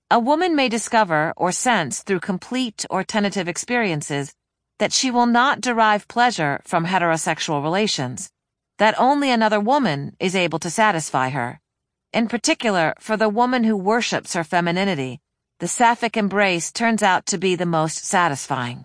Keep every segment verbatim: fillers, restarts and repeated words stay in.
A woman may discover or sense through complete or tentative experiences that she will not derive pleasure from heterosexual relations, that only another woman is able to satisfy her. In particular, for the woman who worships her femininity, the sapphic embrace turns out to be the most satisfying.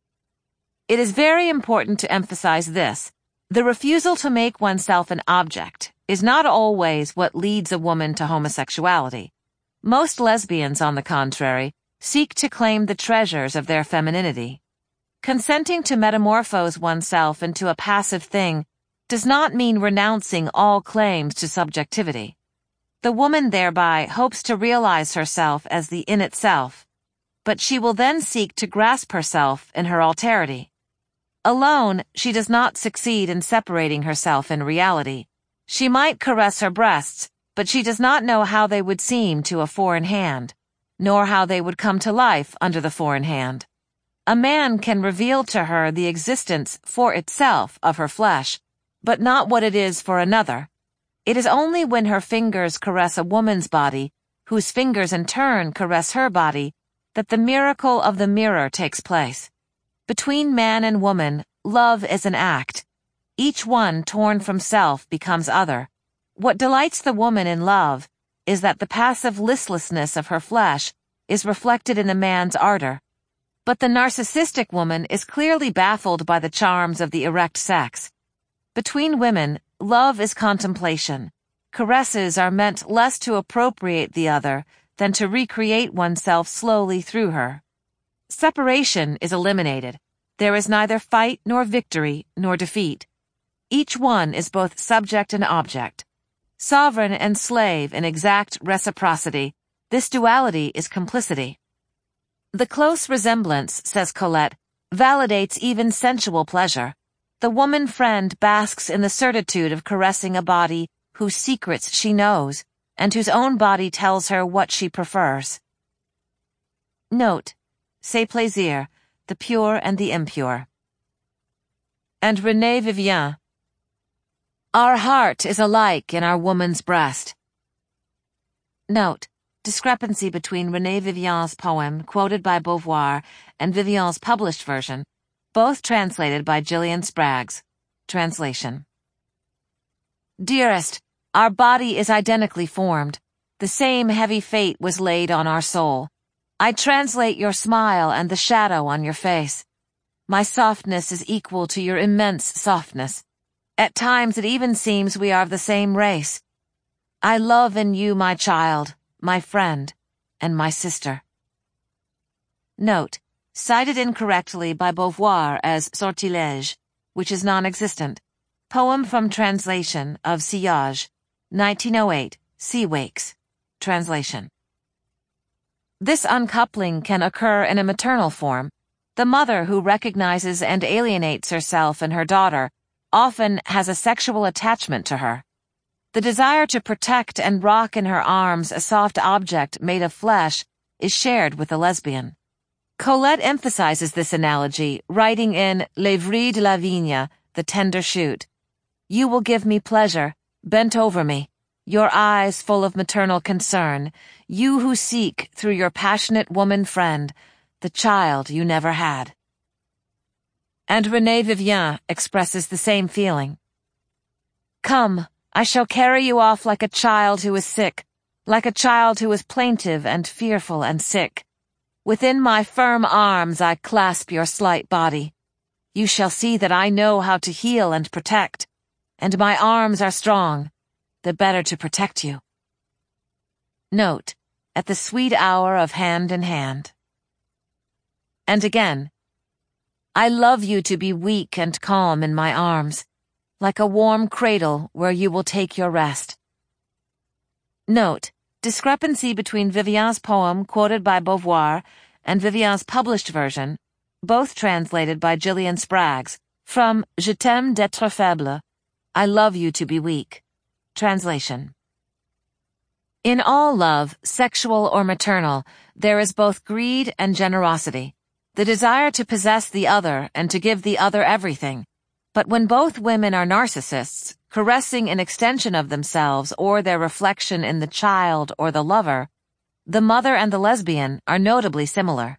It is very important to emphasize this. The refusal to make oneself an object is not always what leads a woman to homosexuality. Most lesbians, on the contrary, seek to claim the treasures of their femininity. Consenting to metamorphose oneself into a passive thing does not mean renouncing all claims to subjectivity. The woman thereby hopes to realize herself as the in itself, but she will then seek to grasp herself in her alterity. Alone, she does not succeed in separating herself in reality. She might caress her breasts, but she does not know how they would seem to a foreign hand, nor how they would come to life under the foreign hand. A man can reveal to her the existence for itself of her flesh, but not what it is for another. It is only when her fingers caress a woman's body, whose fingers in turn caress her body, that the miracle of the mirror takes place. Between man and woman, love is an act. Each one torn from self becomes other. What delights the woman in love is that the passive listlessness of her flesh is reflected in the man's ardor. But the narcissistic woman is clearly baffled by the charms of the erect sex. Between women, love is contemplation. Caresses are meant less to appropriate the other than to recreate oneself slowly through her. Separation is eliminated. There is neither fight nor victory nor defeat. Each one is both subject and object. Sovereign and slave in exact reciprocity, this duality is complicity. The close resemblance, says Colette, validates even sensual pleasure. The woman friend basks in the certitude of caressing a body whose secrets she knows, and whose own body tells her what she prefers. Note, c'est plaisir, the pure and the impure. And Renée Vivien, our heart is alike in our woman's breast. Note, discrepancy between Renée Vivien's poem, quoted by Beauvoir, and Vivien's published version, both translated by Gillian Spraggs. Translation. Dearest, our body is identically formed. The same heavy fate was laid on our soul. I translate your smile and the shadow on your face. My softness is equal to your immense softness. At times it even seems we are of the same race. I love in you my child, my friend, and my sister. Note, cited incorrectly by Beauvoir as sortilège, which is non-existent. Poem from translation of Sillage, nineteen oh eight, Sea Wakes. Translation. This uncoupling can occur in a maternal form. The mother who recognizes and alienates herself in her daughter often has a sexual attachment to her. The desire to protect and rock in her arms a soft object made of flesh is shared with the lesbian. Colette emphasizes this analogy, writing in Les Vries de la Vigne, The Tender Shoot. You will give me pleasure, bent over me, your eyes full of maternal concern, you who seek, through your passionate woman friend, the child you never had. And Renée Vivien expresses the same feeling. Come, I shall carry you off like a child who is sick, like a child who is plaintive and fearful and sick. Within my firm arms I clasp your slight body. You shall see that I know how to heal and protect, and my arms are strong, the better to protect you. Note, at the sweet hour of hand in hand. And again, I love you to be weak and calm in my arms, like a warm cradle where you will take your rest. Note, discrepancy between Vivien's poem quoted by Beauvoir and Vivien's published version, both translated by Gillian Spraggs, from Je t'aime d'être faible, I love you to be weak. Translation. In all love, sexual or maternal, there is both greed and generosity, the desire to possess the other and to give the other everything. But when both women are narcissists, caressing an extension of themselves or their reflection in the child or the lover, The Mother and the Lesbian are notably similar.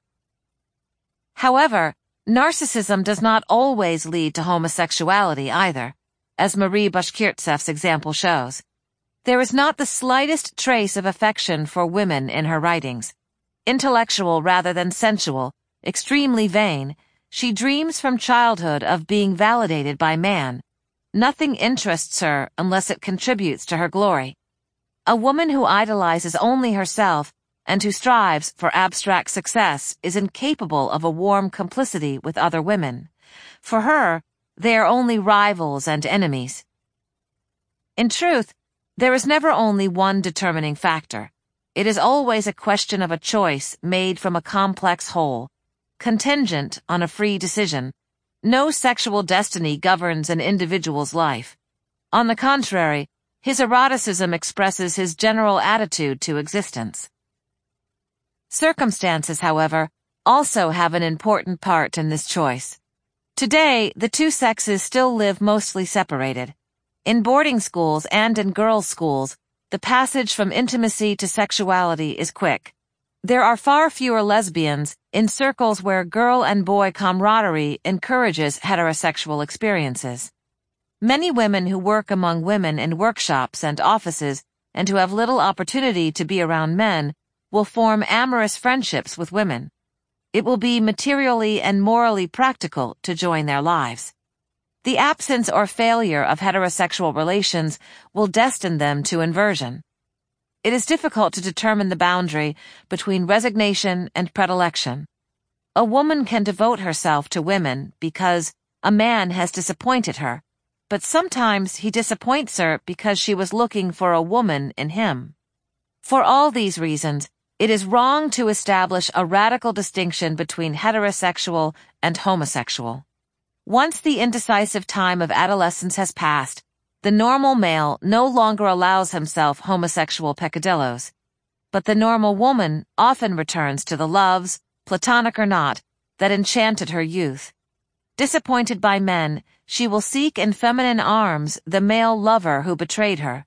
However, narcissism does not always lead to homosexuality either, as Marie Bashkirtseff's example shows. There is not the slightest trace of affection for women in her writings. Intellectual rather than sensual, extremely vain, she dreams from childhood of being validated by man. Nothing interests her unless it contributes to her glory. A woman who idolizes only herself and who strives for abstract success is incapable of a warm complicity with other women. For her, they are only rivals and enemies. In truth, there is never only one determining factor. It is always a question of a choice made from a complex whole, contingent on a free decision. No sexual destiny governs an individual's life. On the contrary, his eroticism expresses his general attitude to existence. Circumstances, however, also have an important part in this choice. Today, the two sexes still live mostly separated. In boarding schools and in girls' schools, the passage from intimacy to sexuality is quick. There are far fewer lesbians in circles where girl and boy camaraderie encourages heterosexual experiences. Many women who work among women in workshops and offices and who have little opportunity to be around men will form amorous friendships with women. It will be materially and morally practical to join their lives. The absence or failure of heterosexual relations will destine them to inversion. It is difficult to determine the boundary between resignation and predilection. A woman can devote herself to women because a man has disappointed her, but sometimes he disappoints her because she was looking for a woman in him. For all these reasons, it is wrong to establish a radical distinction between heterosexual and homosexual. Once the indecisive time of adolescence has passed, the normal male no longer allows himself homosexual peccadillos, but the normal woman often returns to the loves, platonic or not, that enchanted her youth. Disappointed by men, she will seek in feminine arms the male lover who betrayed her.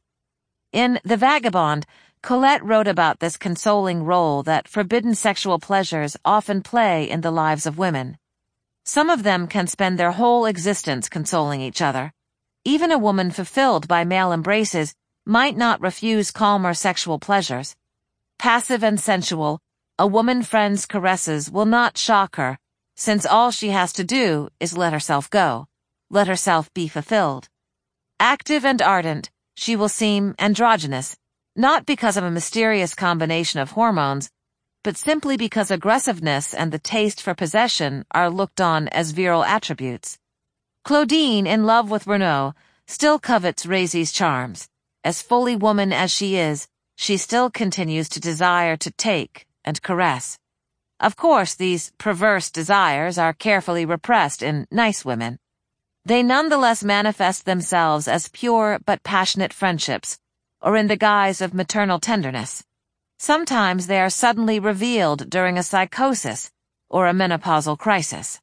In The Vagabond, Colette wrote about this consoling role that forbidden sexual pleasures often play in the lives of women. Some of them can spend their whole existence consoling each other. Even a woman fulfilled by male embraces might not refuse calmer sexual pleasures. Passive and sensual, a woman friend's caresses will not shock her, since all she has to do is let herself go, let herself be fulfilled. Active and ardent, she will seem androgynous, not because of a mysterious combination of hormones, but simply because aggressiveness and the taste for possession are looked on as virile attributes. Claudine, in love with Renaud, still covets Rézy's charms. As fully woman as she is, she still continues to desire to take and caress. Of course, these perverse desires are carefully repressed in nice women. They nonetheless manifest themselves as pure but passionate friendships, or in the guise of maternal tenderness. Sometimes they are suddenly revealed during a psychosis or a menopausal crisis.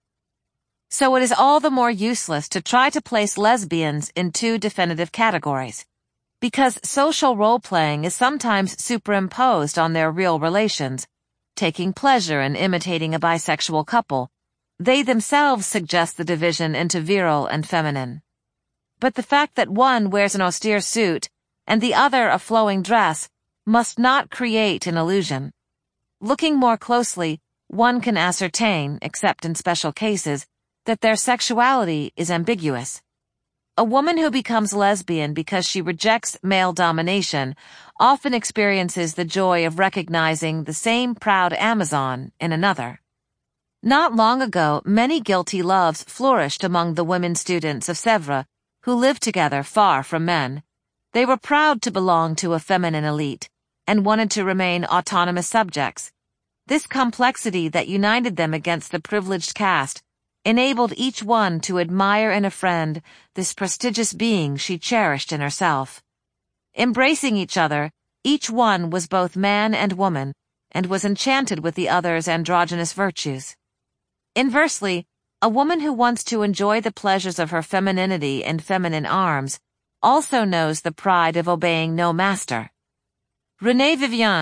So it is all the more useless to try to place lesbians in two definitive categories, because social role-playing is sometimes superimposed on their real relations, taking pleasure in imitating a bisexual couple. They themselves suggest the division into virile and feminine. But the fact that one wears an austere suit and the other a flowing dress must not create an illusion. Looking more closely, one can ascertain, except in special cases, that their sexuality is ambiguous. A woman who becomes lesbian because she rejects male domination often experiences the joy of recognizing the same proud Amazon in another. Not long ago, many guilty loves flourished among the women students of Sèvres who lived together far from men. They were proud to belong to a feminine elite and wanted to remain autonomous subjects. This complexity that united them against the privileged caste enabled each one to admire in a friend this prestigious being she cherished in herself. Embracing each other, each one was both man and woman, and was enchanted with the other's androgynous virtues. Inversely, a woman who wants to enjoy the pleasures of her femininity in feminine arms also knows the pride of obeying no master. Renée Vivien,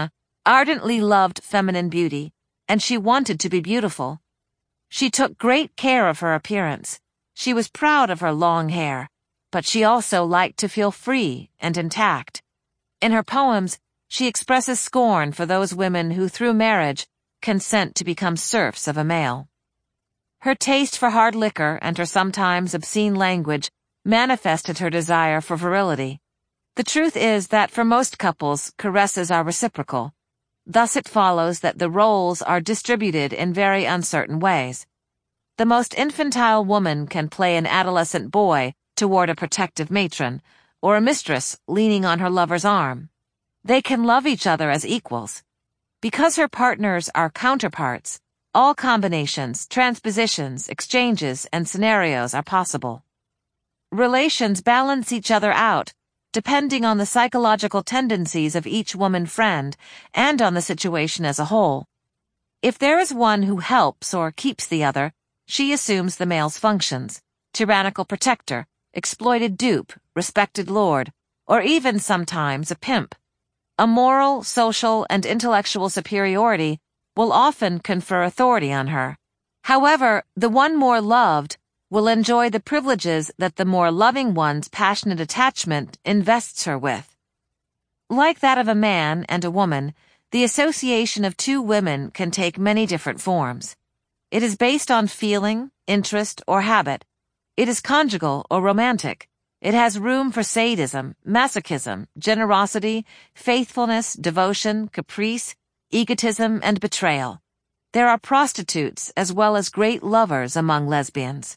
ardently loved feminine beauty, and she wanted to be beautiful. She took great care of her appearance. She was proud of her long hair, but she also liked to feel free and intact. In her poems, she expresses scorn for those women who, through marriage, consent to become serfs of a male. Her taste for hard liquor and her sometimes obscene language manifested her desire for virility. The truth is that for most couples, caresses are reciprocal. Thus it follows that the roles are distributed in very uncertain ways. The most infantile woman can play an adolescent boy toward a protective matron, or a mistress leaning on her lover's arm. They can love each other as equals. Because her partners are counterparts, all combinations, transpositions, exchanges, and scenarios are possible. Relations balance each other out, depending on the psychological tendencies of each woman friend and on the situation as a whole. If there is one who helps or keeps the other, she assumes the male's functions: tyrannical protector, exploited dupe, respected lord, or even sometimes a pimp. A moral, social, and intellectual superiority will often confer authority on her. However, the one more loved will enjoy the privileges that the more loving one's passionate attachment invests her with. Like that of a man and a woman, the association of two women can take many different forms. It is based on feeling, interest, or habit. It is conjugal or romantic. It has room for sadism, masochism, generosity, faithfulness, devotion, caprice, egotism, and betrayal. There are prostitutes as well as great lovers among lesbians.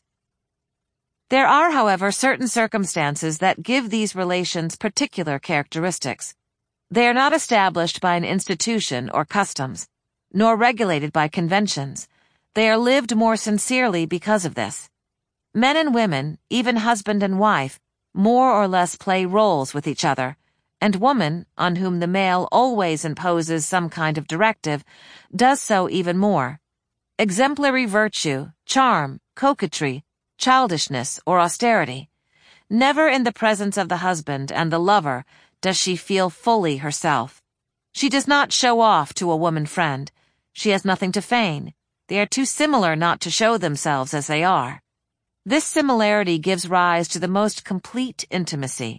There are, however, certain circumstances that give these relations particular characteristics. They are not established by an institution or customs, nor regulated by conventions. They are lived more sincerely because of this. Men and women, even husband and wife, more or less play roles with each other, and woman, on whom the male always imposes some kind of directive, does so even more. Exemplary virtue, charm, coquetry, childishness, or austerity. Never in the presence of the husband and the lover does she feel fully herself. She does not show off to a woman friend. She has nothing to feign. They are too similar not to show themselves as they are. This similarity gives rise to the most complete intimacy.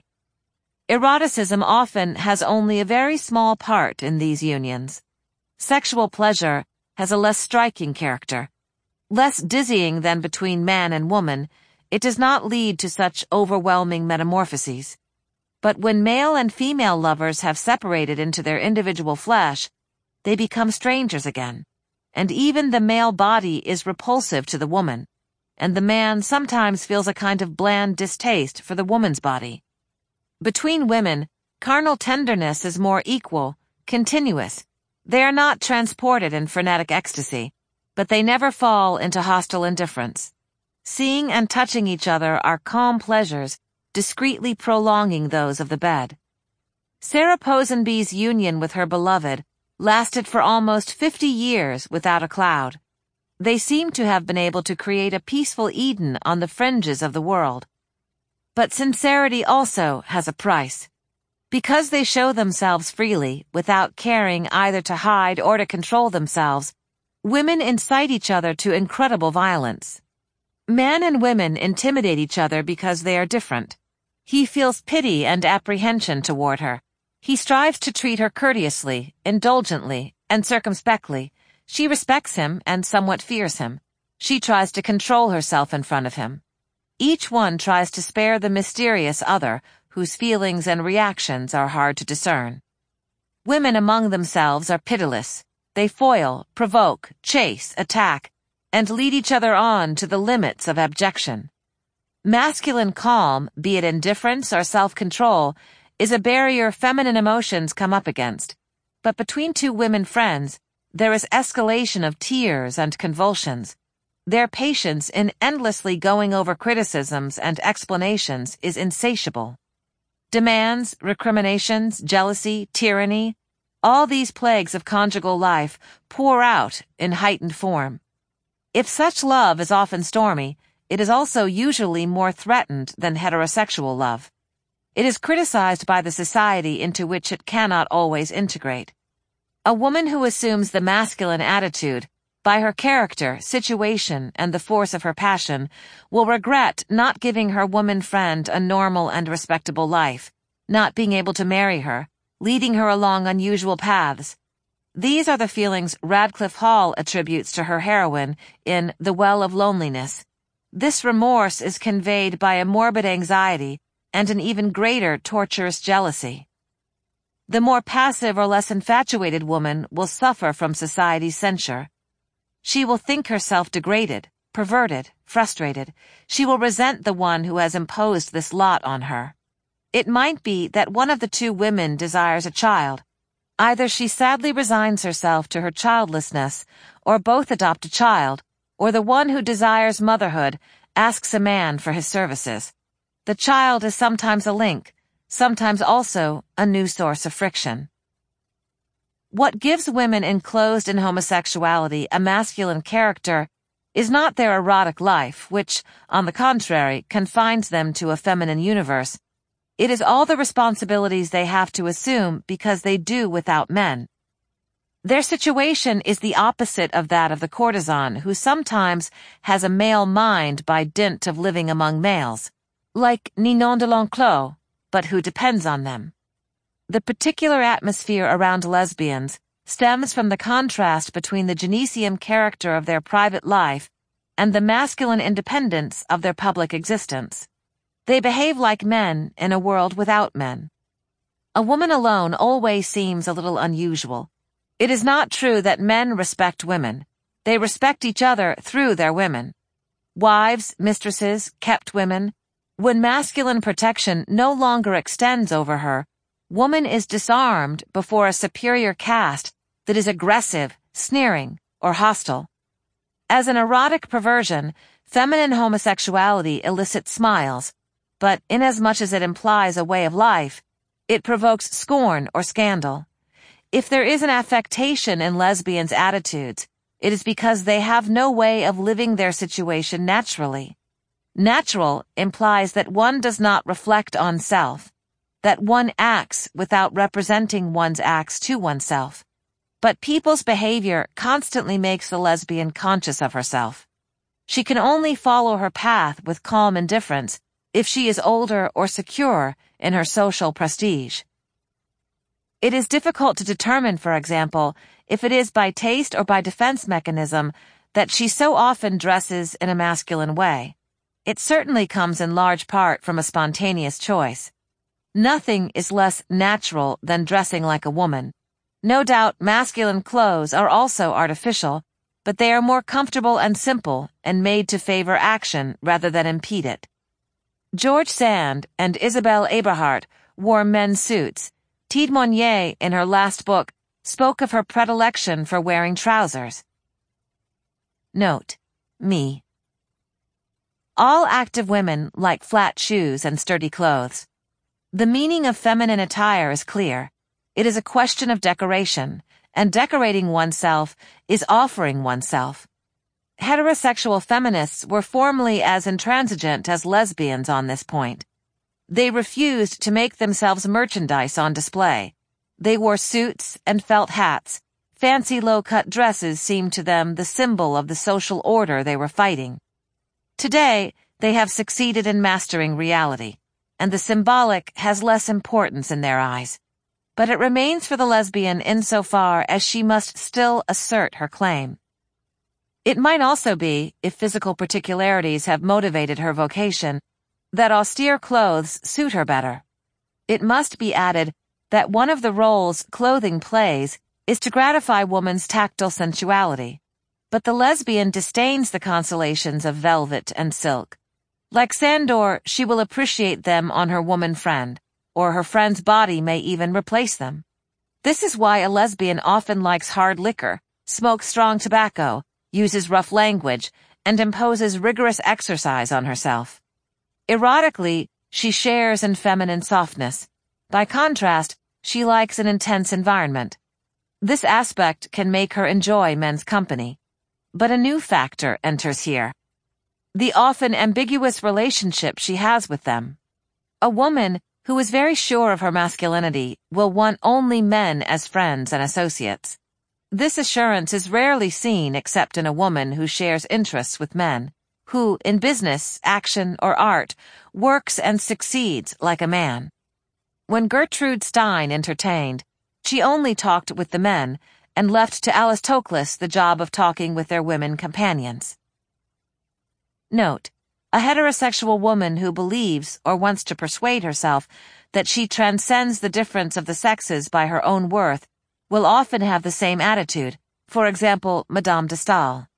Eroticism often has only a very small part in these unions. Sexual pleasure has a less striking character. Less dizzying than between man and woman, it does not lead to such overwhelming metamorphoses. But when male and female lovers have separated into their individual flesh, they become strangers again, and even the male body is repulsive to the woman, and the man sometimes feels a kind of bland distaste for the woman's body. Between women, carnal tenderness is more equal, continuous. They are not transported in frenetic ecstasy, but they never fall into hostile indifference. Seeing and touching each other are calm pleasures, discreetly prolonging those of the bed. Sarah Ponsonby's union with her beloved lasted for almost fifty years without a cloud. They seem to have been able to create a peaceful Eden on the fringes of the world. But sincerity also has a price. Because they show themselves freely, without caring either to hide or to control themselves, women incite each other to incredible violence. Men and women intimidate each other because they are different. He feels pity and apprehension toward her. He strives to treat her courteously, indulgently, and circumspectly. She respects him and somewhat fears him. She tries to control herself in front of him. Each one tries to spare the mysterious other, whose feelings and reactions are hard to discern. Women among themselves are pitiless. They foil, provoke, chase, attack, and lead each other on to the limits of abjection. Masculine calm, be it indifference or self-control, is a barrier feminine emotions come up against. But between two women friends, there is escalation of tears and convulsions. Their patience in endlessly going over criticisms and explanations is insatiable. Demands, recriminations, jealousy, tyranny, all these plagues of conjugal life pour out in heightened form. If such love is often stormy, it is also usually more threatened than heterosexual love. It is criticized by the society into which it cannot always integrate. A woman who assumes the masculine attitude, by her character, situation, and the force of her passion, will regret not giving her woman friend a normal and respectable life, not being able to marry her, leading her along unusual paths. These are the feelings Radcliffe Hall attributes to her heroine in The Well of Loneliness. This remorse is conveyed by a morbid anxiety and an even greater torturous jealousy. The more passive or less infatuated woman will suffer from society's censure. She will think herself degraded, perverted, frustrated. She will resent the one who has imposed this lot on her. It might be that one of the two women desires a child. Either she sadly resigns herself to her childlessness, or both adopt a child, or the one who desires motherhood asks a man for his services. The child is sometimes a link, sometimes also a new source of friction. What gives women enclosed in homosexuality a masculine character is not their erotic life, which, on the contrary, confines them to a feminine universe. It is all the responsibilities they have to assume because they do without men. Their situation is the opposite of that of the courtesan, who sometimes has a male mind by dint of living among males, like Ninon de L'Enclos, but who depends on them. The particular atmosphere around lesbians stems from the contrast between the Genesium character of their private life and the masculine independence of their public existence. They behave like men in a world without men. A woman alone always seems a little unusual. It is not true that men respect women. They respect each other through their women. Wives, mistresses, kept women. When masculine protection no longer extends over her, woman is disarmed before a superior caste that is aggressive, sneering, or hostile. As an erotic perversion, feminine homosexuality elicits smiles, but inasmuch as it implies a way of life, it provokes scorn or scandal. If there is an affectation in lesbians' attitudes, it is because they have no way of living their situation naturally. Natural implies that one does not reflect on self, that one acts without representing one's acts to oneself. But people's behavior constantly makes the lesbian conscious of herself. She can only follow her path with calm indifference if she is older or secure in her social prestige. It is difficult to determine, for example, if it is by taste or by defense mechanism that she so often dresses in a masculine way. It certainly comes in large part from a spontaneous choice. Nothing is less natural than dressing like a woman. No doubt masculine clothes are also artificial, but they are more comfortable and simple and made to favor action rather than impede it. George Sand and Isabelle Eberhardt wore men's suits. Tide Monnier, in her last book, spoke of her predilection for wearing trousers. Note: me. All active women like flat shoes and sturdy clothes. The meaning of feminine attire is clear. It is a question of decoration, and decorating oneself is offering oneself. Heterosexual feminists were formerly as intransigent as lesbians on this point. They refused to make themselves merchandise on display. They wore suits and felt hats. Fancy low-cut dresses seemed to them the symbol of the social order they were fighting. Today, they have succeeded in mastering reality, and the symbolic has less importance in their eyes. But it remains for the lesbian insofar as she must still assert her claim. It might also be, if physical particularities have motivated her vocation, that austere clothes suit her better. It must be added that one of the roles clothing plays is to gratify woman's tactile sensuality. But the lesbian disdains the consolations of velvet and silk. Like Sandor, she will appreciate them on her woman friend, or her friend's body may even replace them. This is why a lesbian often likes hard liquor, smokes strong tobacco, uses rough language, and imposes rigorous exercise on herself. Erotically, she shares in feminine softness. By contrast, she likes an intense environment. This aspect can make her enjoy men's company. But a new factor enters here: the often ambiguous relationship she has with them. A woman who is very sure of her masculinity will want only men as friends and associates. This assurance is rarely seen except in a woman who shares interests with men, who, in business, action, or art, works and succeeds like a man. When Gertrude Stein entertained, she only talked with the men and left to Aristocles the job of talking with their women companions. Note: a heterosexual woman who believes or wants to persuade herself that she transcends the difference of the sexes by her own worth will often have the same attitude, for example, Madame de Staël.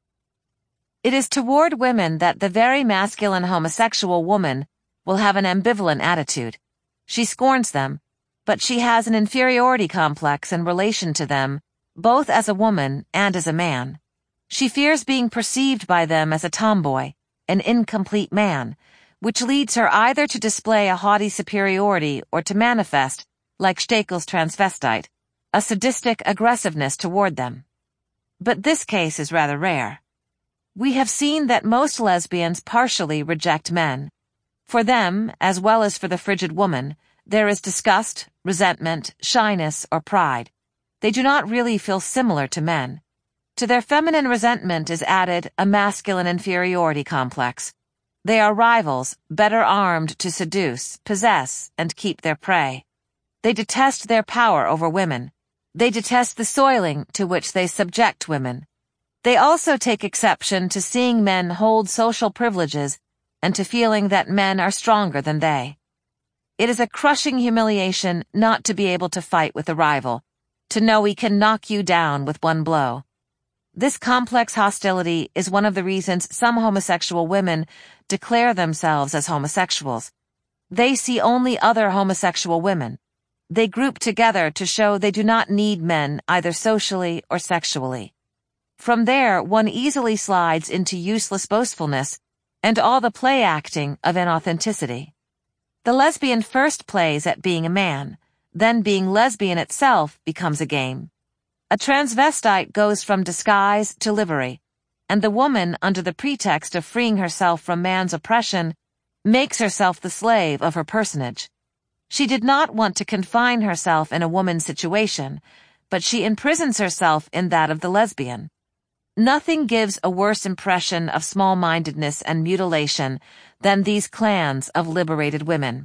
It is toward women that the very masculine homosexual woman will have an ambivalent attitude. She scorns them, but she has an inferiority complex in relation to them, both as a woman and as a man. She fears being perceived by them as a tomboy, an incomplete man, which leads her either to display a haughty superiority or to manifest, like Stekel's transvestite, a sadistic aggressiveness toward them. But this case is rather rare. We have seen that most lesbians partially reject men. For them, as well as for the frigid woman, there is disgust, resentment, shyness, or pride. They do not really feel similar to men. To their feminine resentment is added a masculine inferiority complex. They are rivals, better armed to seduce, possess, and keep their prey. They detest their power over women. They detest the soiling to which they subject women. They also take exception to seeing men hold social privileges and to feeling that men are stronger than they. It is a crushing humiliation not to be able to fight with a rival, to know he can knock you down with one blow. This complex hostility is one of the reasons some homosexual women declare themselves as homosexuals. They see only other homosexual women. They group together to show they do not need men either socially or sexually. From there, one easily slides into useless boastfulness and all the play acting of inauthenticity. The lesbian first plays at being a man, then being lesbian itself becomes a game. A transvestite goes from disguise to livery, and the woman, under the pretext of freeing herself from man's oppression, makes herself the slave of her personage. She did not want to confine herself in a woman's situation, but she imprisons herself in that of the lesbian. Nothing gives a worse impression of small-mindedness and mutilation than these clans of liberated women.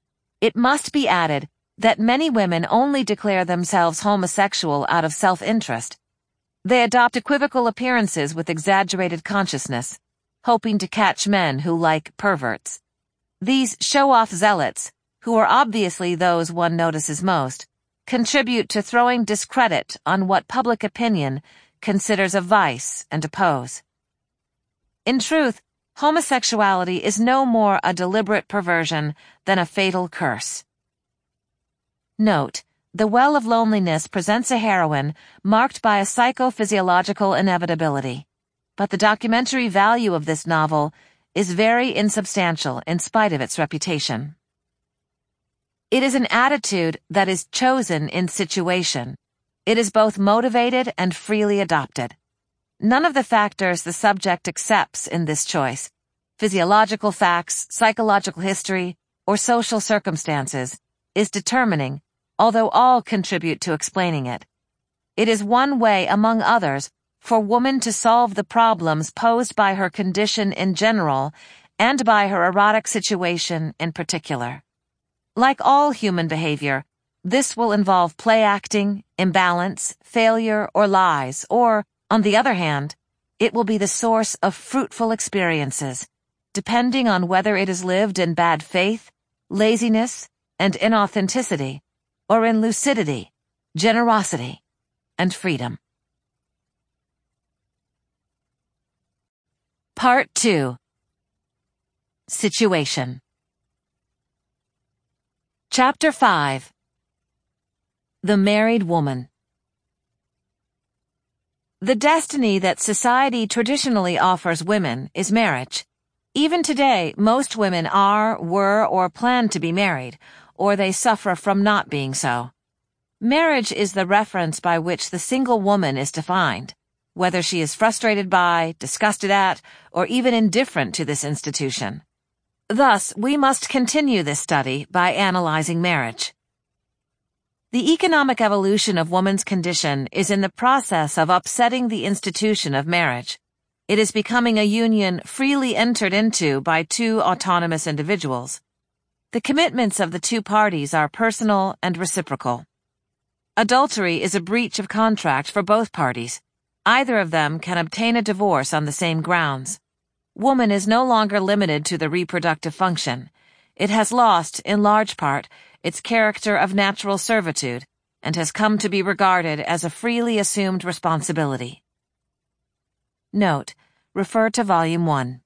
It must be added that many women only declare themselves homosexual out of self-interest. They adopt equivocal appearances with exaggerated consciousness, hoping to catch men who like perverts. These show-off zealots, who are obviously those one notices most, contribute to throwing discredit on what public opinion considers a vice and a pose. In truth, homosexuality is no more a deliberate perversion than a fatal curse. Note: The Well of Loneliness presents a heroine marked by a psychophysiological inevitability, but the documentary value of this novel is very insubstantial in spite of its reputation. It is an attitude that is chosen in situation. It is both motivated and freely adopted. None of the factors the subject accepts in this choice, physiological facts, psychological history, or social circumstances, is determining, although all contribute to explaining it. It is one way, among others, for woman to solve the problems posed by her condition in general and by her erotic situation in particular. Like all human behavior, this will involve play acting, imbalance, failure, or lies, or, on the other hand, it will be the source of fruitful experiences, depending on whether it is lived in bad faith, laziness, and inauthenticity, or in lucidity, generosity, and freedom. Part two. Situation. Chapter five. The Married Woman. The destiny that society traditionally offers women is marriage. Even today, most women are, were, or plan to be married, or they suffer from not being so. Marriage is the reference by which the single woman is defined, whether she is frustrated by, disgusted at, or even indifferent to this institution. Thus, we must continue this study by analyzing marriage. The economic evolution of woman's condition is in the process of upsetting the institution of marriage. It is becoming a union freely entered into by two autonomous individuals. The commitments of the two parties are personal and reciprocal. Adultery is a breach of contract for both parties. Either of them can obtain a divorce on the same grounds. Woman is no longer limited to the reproductive function. It has lost, in large part, its character of natural servitude and has come to be regarded as a freely assumed responsibility. Note: refer to Volume one.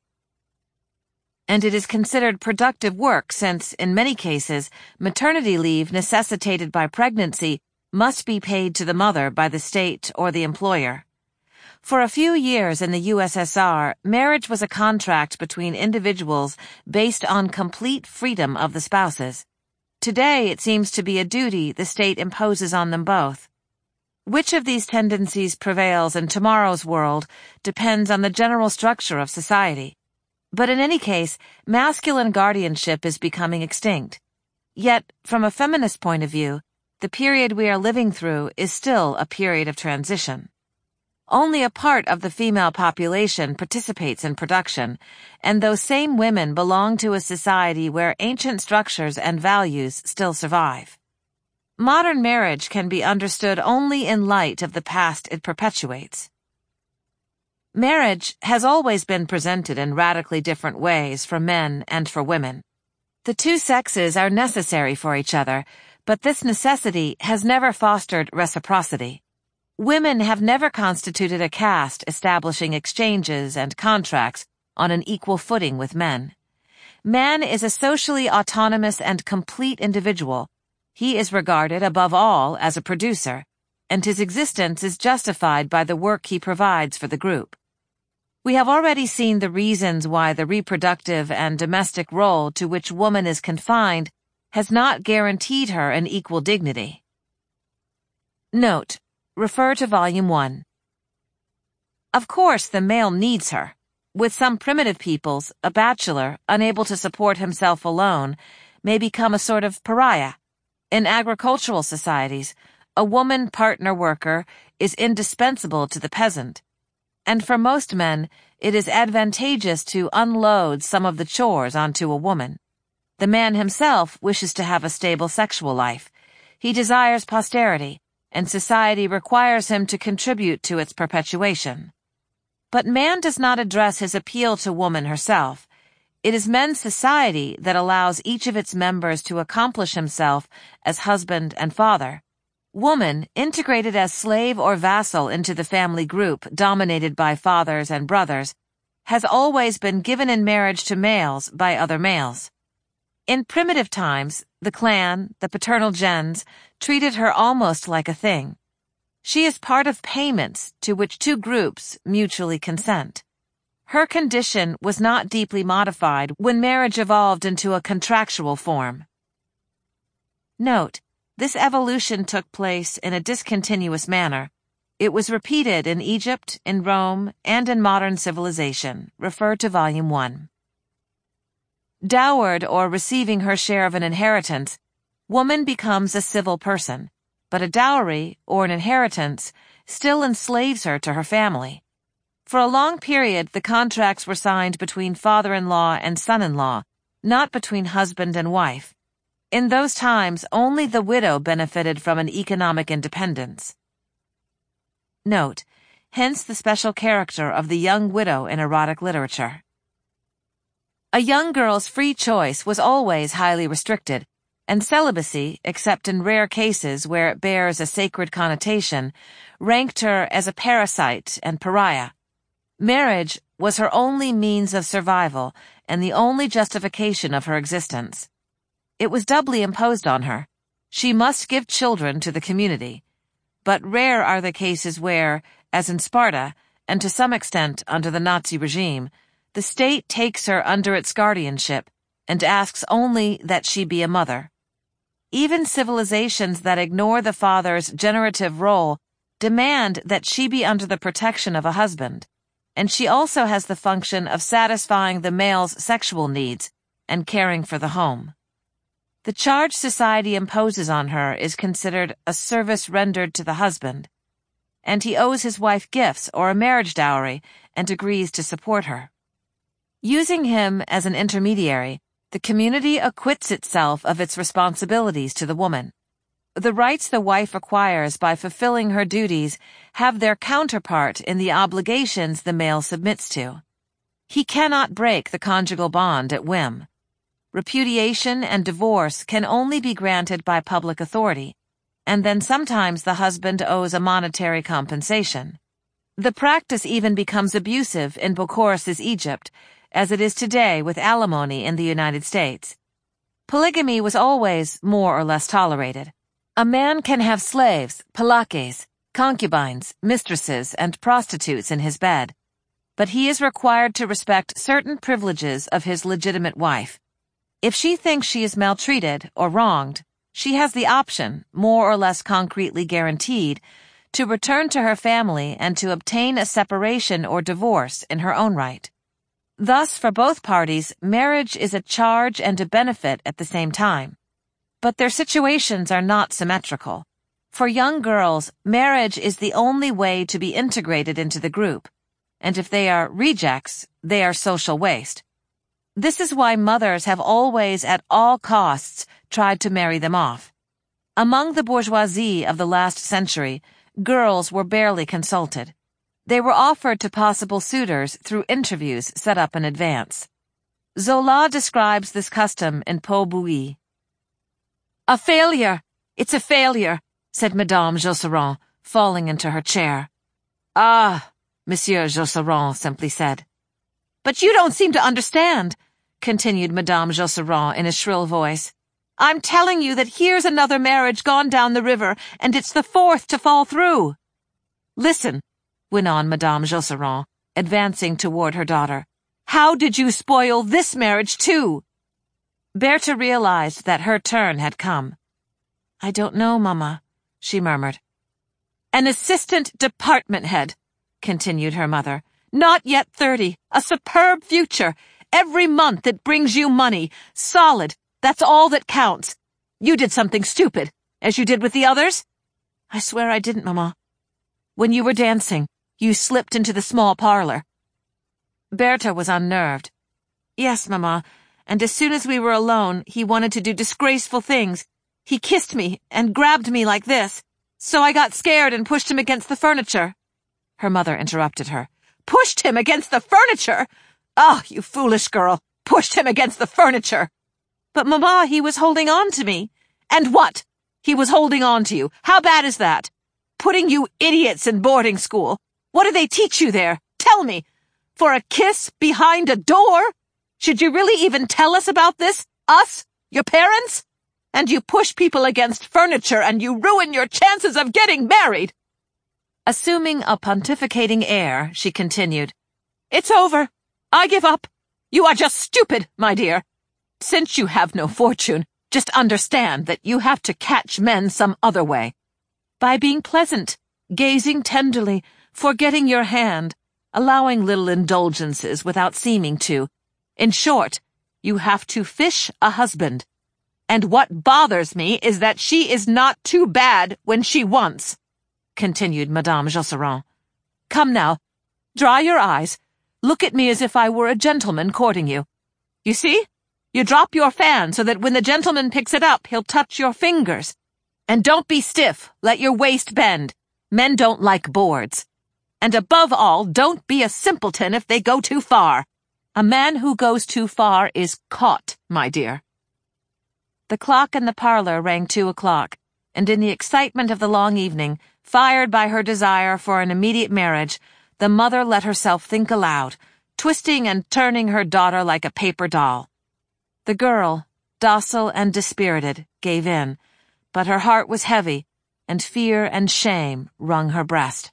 And it is considered productive work since, in many cases, maternity leave necessitated by pregnancy must be paid to the mother by the state or the employer. For a few years in the U S S R, marriage was a contract between individuals based on complete freedom of the spouses. Today, it seems to be a duty the state imposes on them both. Which of these tendencies prevails in tomorrow's world depends on the general structure of society. But in any case, masculine guardianship is becoming extinct. Yet, from a feminist point of view, the period we are living through is still a period of transition. Only a part of the female population participates in production, and those same women belong to a society where ancient structures and values still survive. Modern marriage can be understood only in light of the past it perpetuates. Marriage has always been presented in radically different ways for men and for women. The two sexes are necessary for each other, but this necessity has never fostered reciprocity. Women have never constituted a caste establishing exchanges and contracts on an equal footing with men. Man is a socially autonomous and complete individual. He is regarded above all as a producer, and his existence is justified by the work he provides for the group. We have already seen the reasons why the reproductive and domestic role to which woman is confined has not guaranteed her an equal dignity. Note: refer to Volume one. Of course, the male needs her. With some primitive peoples, a bachelor, unable to support himself alone, may become a sort of pariah. In agricultural societies, a woman partner worker is indispensable to the peasant. And for most men, it is advantageous to unload some of the chores onto a woman. The man himself wishes to have a stable sexual life. He desires posterity, and society requires him to contribute to its perpetuation. But man does not address his appeal to woman herself. It is men's society that allows each of its members to accomplish himself as husband and father. Woman, integrated as slave or vassal into the family group dominated by fathers and brothers, has always been given in marriage to males by other males. In primitive times, the clan, the paternal gens, treated her almost like a thing. She is part of payments to which two groups mutually consent. Her condition was not deeply modified when marriage evolved into a contractual form. Note: this evolution took place in a discontinuous manner. It was repeated in Egypt, in Rome, and in modern civilization. Refer to Volume one. Dowered or receiving her share of an inheritance, woman becomes a civil person, but a dowry, or an inheritance, still enslaves her to her family. For a long period, the contracts were signed between father-in-law and son-in-law, not between husband and wife. In those times, only the widow benefited from an economic independence. Note: hence the special character of the young widow in erotic literature. A young girl's free choice was always highly restricted, and celibacy, except in rare cases where it bears a sacred connotation, ranked her as a parasite and pariah. Marriage was her only means of survival and the only justification of her existence. It was doubly imposed on her. She must give children to the community. But rare are the cases where, as in Sparta, and to some extent under the Nazi regime, the state takes her under its guardianship and asks only that she be a mother. Even civilizations that ignore the father's generative role demand that she be under the protection of a husband, and she also has the function of satisfying the male's sexual needs and caring for the home. The charge society imposes on her is considered a service rendered to the husband, and he owes his wife gifts or a marriage dowry and agrees to support her. Using him as an intermediary, the community acquits itself of its responsibilities to the woman. The rights the wife acquires by fulfilling her duties have their counterpart in the obligations the male submits to. He cannot break the conjugal bond at whim. Repudiation and divorce can only be granted by public authority, and then sometimes the husband owes a monetary compensation. The practice even becomes abusive in Bokouris's Egypt, as it is today with alimony in the United States. Polygamy was always more or less tolerated. A man can have slaves, palakes, concubines, mistresses, and prostitutes in his bed, but he is required to respect certain privileges of his legitimate wife. If she thinks she is maltreated or wronged, she has the option, more or less concretely guaranteed, to return to her family and to obtain a separation or divorce in her own right. Thus, for both parties, marriage is a charge and a benefit at the same time. But their situations are not symmetrical. For young girls, marriage is the only way to be integrated into the group, and if they are rejects, they are social waste. This is why mothers have always at all costs tried to marry them off. Among the bourgeoisie of the last century, girls were barely consulted. They were offered to possible suitors through interviews set up in advance. Zola describes this custom in Peau Bouillie. "A failure! It's a failure," said Madame Josserand, falling into her chair. "Ah," Monsieur Josserand simply said. "But you don't seem to understand," continued Madame Josserand in a shrill voice. "I'm telling you that here's another marriage gone down the river, and it's the fourth to fall through." "Listen," went on Madame Josserand, advancing toward her daughter. "How did you spoil this marriage, too?" Bertha realized that her turn had come. "I don't know, Mama," she murmured. "An assistant department head," continued her mother. "Not yet thirty. A superb future. Every month it brings you money. Solid. That's all that counts. You did something stupid, as you did with the others?" "I swear I didn't, Mama." "When you were dancing, you slipped into the small parlor." Bertha was unnerved. "Yes, Mama, and as soon as we were alone, he wanted to do disgraceful things. He kissed me and grabbed me like this, so I got scared and pushed him against the furniture." Her mother interrupted her. "Pushed him against the furniture? Oh, you foolish girl, pushed him against the furniture." "But, Mama, he was holding on to me." "And what? He was holding on to you. How bad is that? Putting you idiots in boarding school. What do they teach you there? Tell me. For a kiss behind a door? Should you really even tell us about this? Us? Your parents? And you push people against furniture and you ruin your chances of getting married." Assuming a pontificating air, she continued, "It's over. I give up. You are just stupid, my dear. Since you have no fortune, just understand that you have to catch men some other way. By being pleasant, gazing tenderly, forgetting your hand, allowing little indulgences without seeming to. In short, you have to fish a husband. And what bothers me is that she is not too bad when she wants," continued Madame Josserand. "Come now, dry your eyes. Look at me as if I were a gentleman courting you. You see? You drop your fan so that when the gentleman picks it up, he'll touch your fingers. And don't be stiff. Let your waist bend. Men don't like boards. And above all, don't be a simpleton if they go too far. A man who goes too far is caught, my dear." The clock in the parlor rang two o'clock, and in the excitement of the long evening, fired by her desire for an immediate marriage, the mother let herself think aloud, twisting and turning her daughter like a paper doll. The girl, docile and dispirited, gave in, but her heart was heavy, and fear and shame wrung her breast.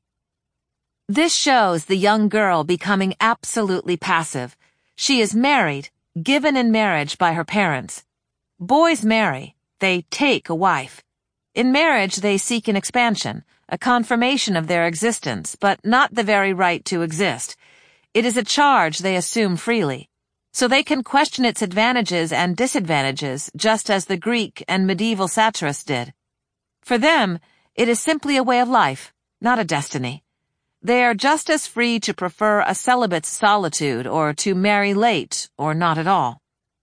This shows the young girl becoming absolutely passive. She is married, given in marriage by her parents. Boys marry, they take a wife. In marriage they seek an expansion, a confirmation of their existence, but not the very right to exist. It is a charge they assume freely. so they can question its advantages and disadvantages just as the Greek and medieval satirists did. For them, it is simply a way of life, not a destiny. They are just as free to prefer a celibate's solitude or to marry late or not at all.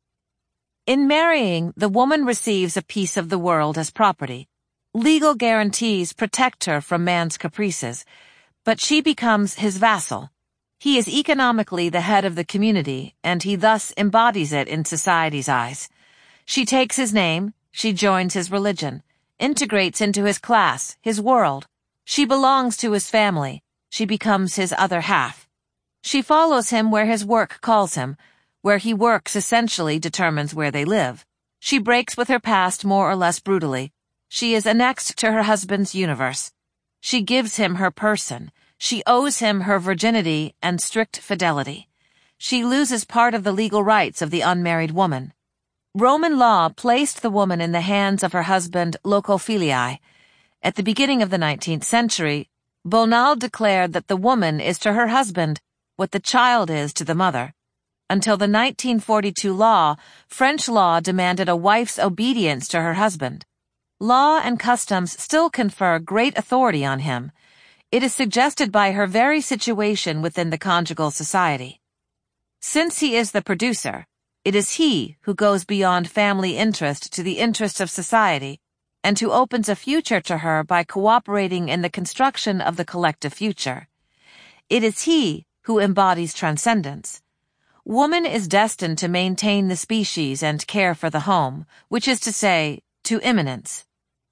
In marrying, the woman receives a piece of the world as property. Legal guarantees protect her from man's caprices, but she becomes his vassal. He is economically the head of the community, and he thus embodies it in society's eyes. She takes his name, she joins his religion, integrates into his class, his world. She belongs to his family. She becomes his other half. She follows him where his work calls him. Where he works essentially determines where they live. She breaks with her past more or less brutally. She is annexed to her husband's universe. She gives him her person. She owes him her virginity and strict fidelity. She loses part of the legal rights of the unmarried woman. Roman law placed the woman in the hands of her husband loco filii. At the beginning of the nineteenth century, Bonald declared that the woman is to her husband what the child is to the mother. Until the nineteen forty-two law, French law demanded a wife's obedience to her husband. Law and customs still confer great authority on him. It is suggested by her very situation within the conjugal society. Since he is the producer, it is he who goes beyond family interest to the interest of society, and who opens a future to her by cooperating in the construction of the collective future. It is he who embodies transcendence. Woman is destined to maintain the species and care for the home, which is to say, to immanence.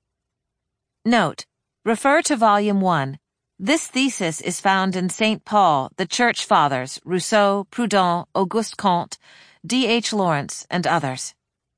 Note: refer to Volume one. This thesis is found in Saint Paul, the Church Fathers, Rousseau, Proudhon, Auguste Comte, D H Lawrence, and others.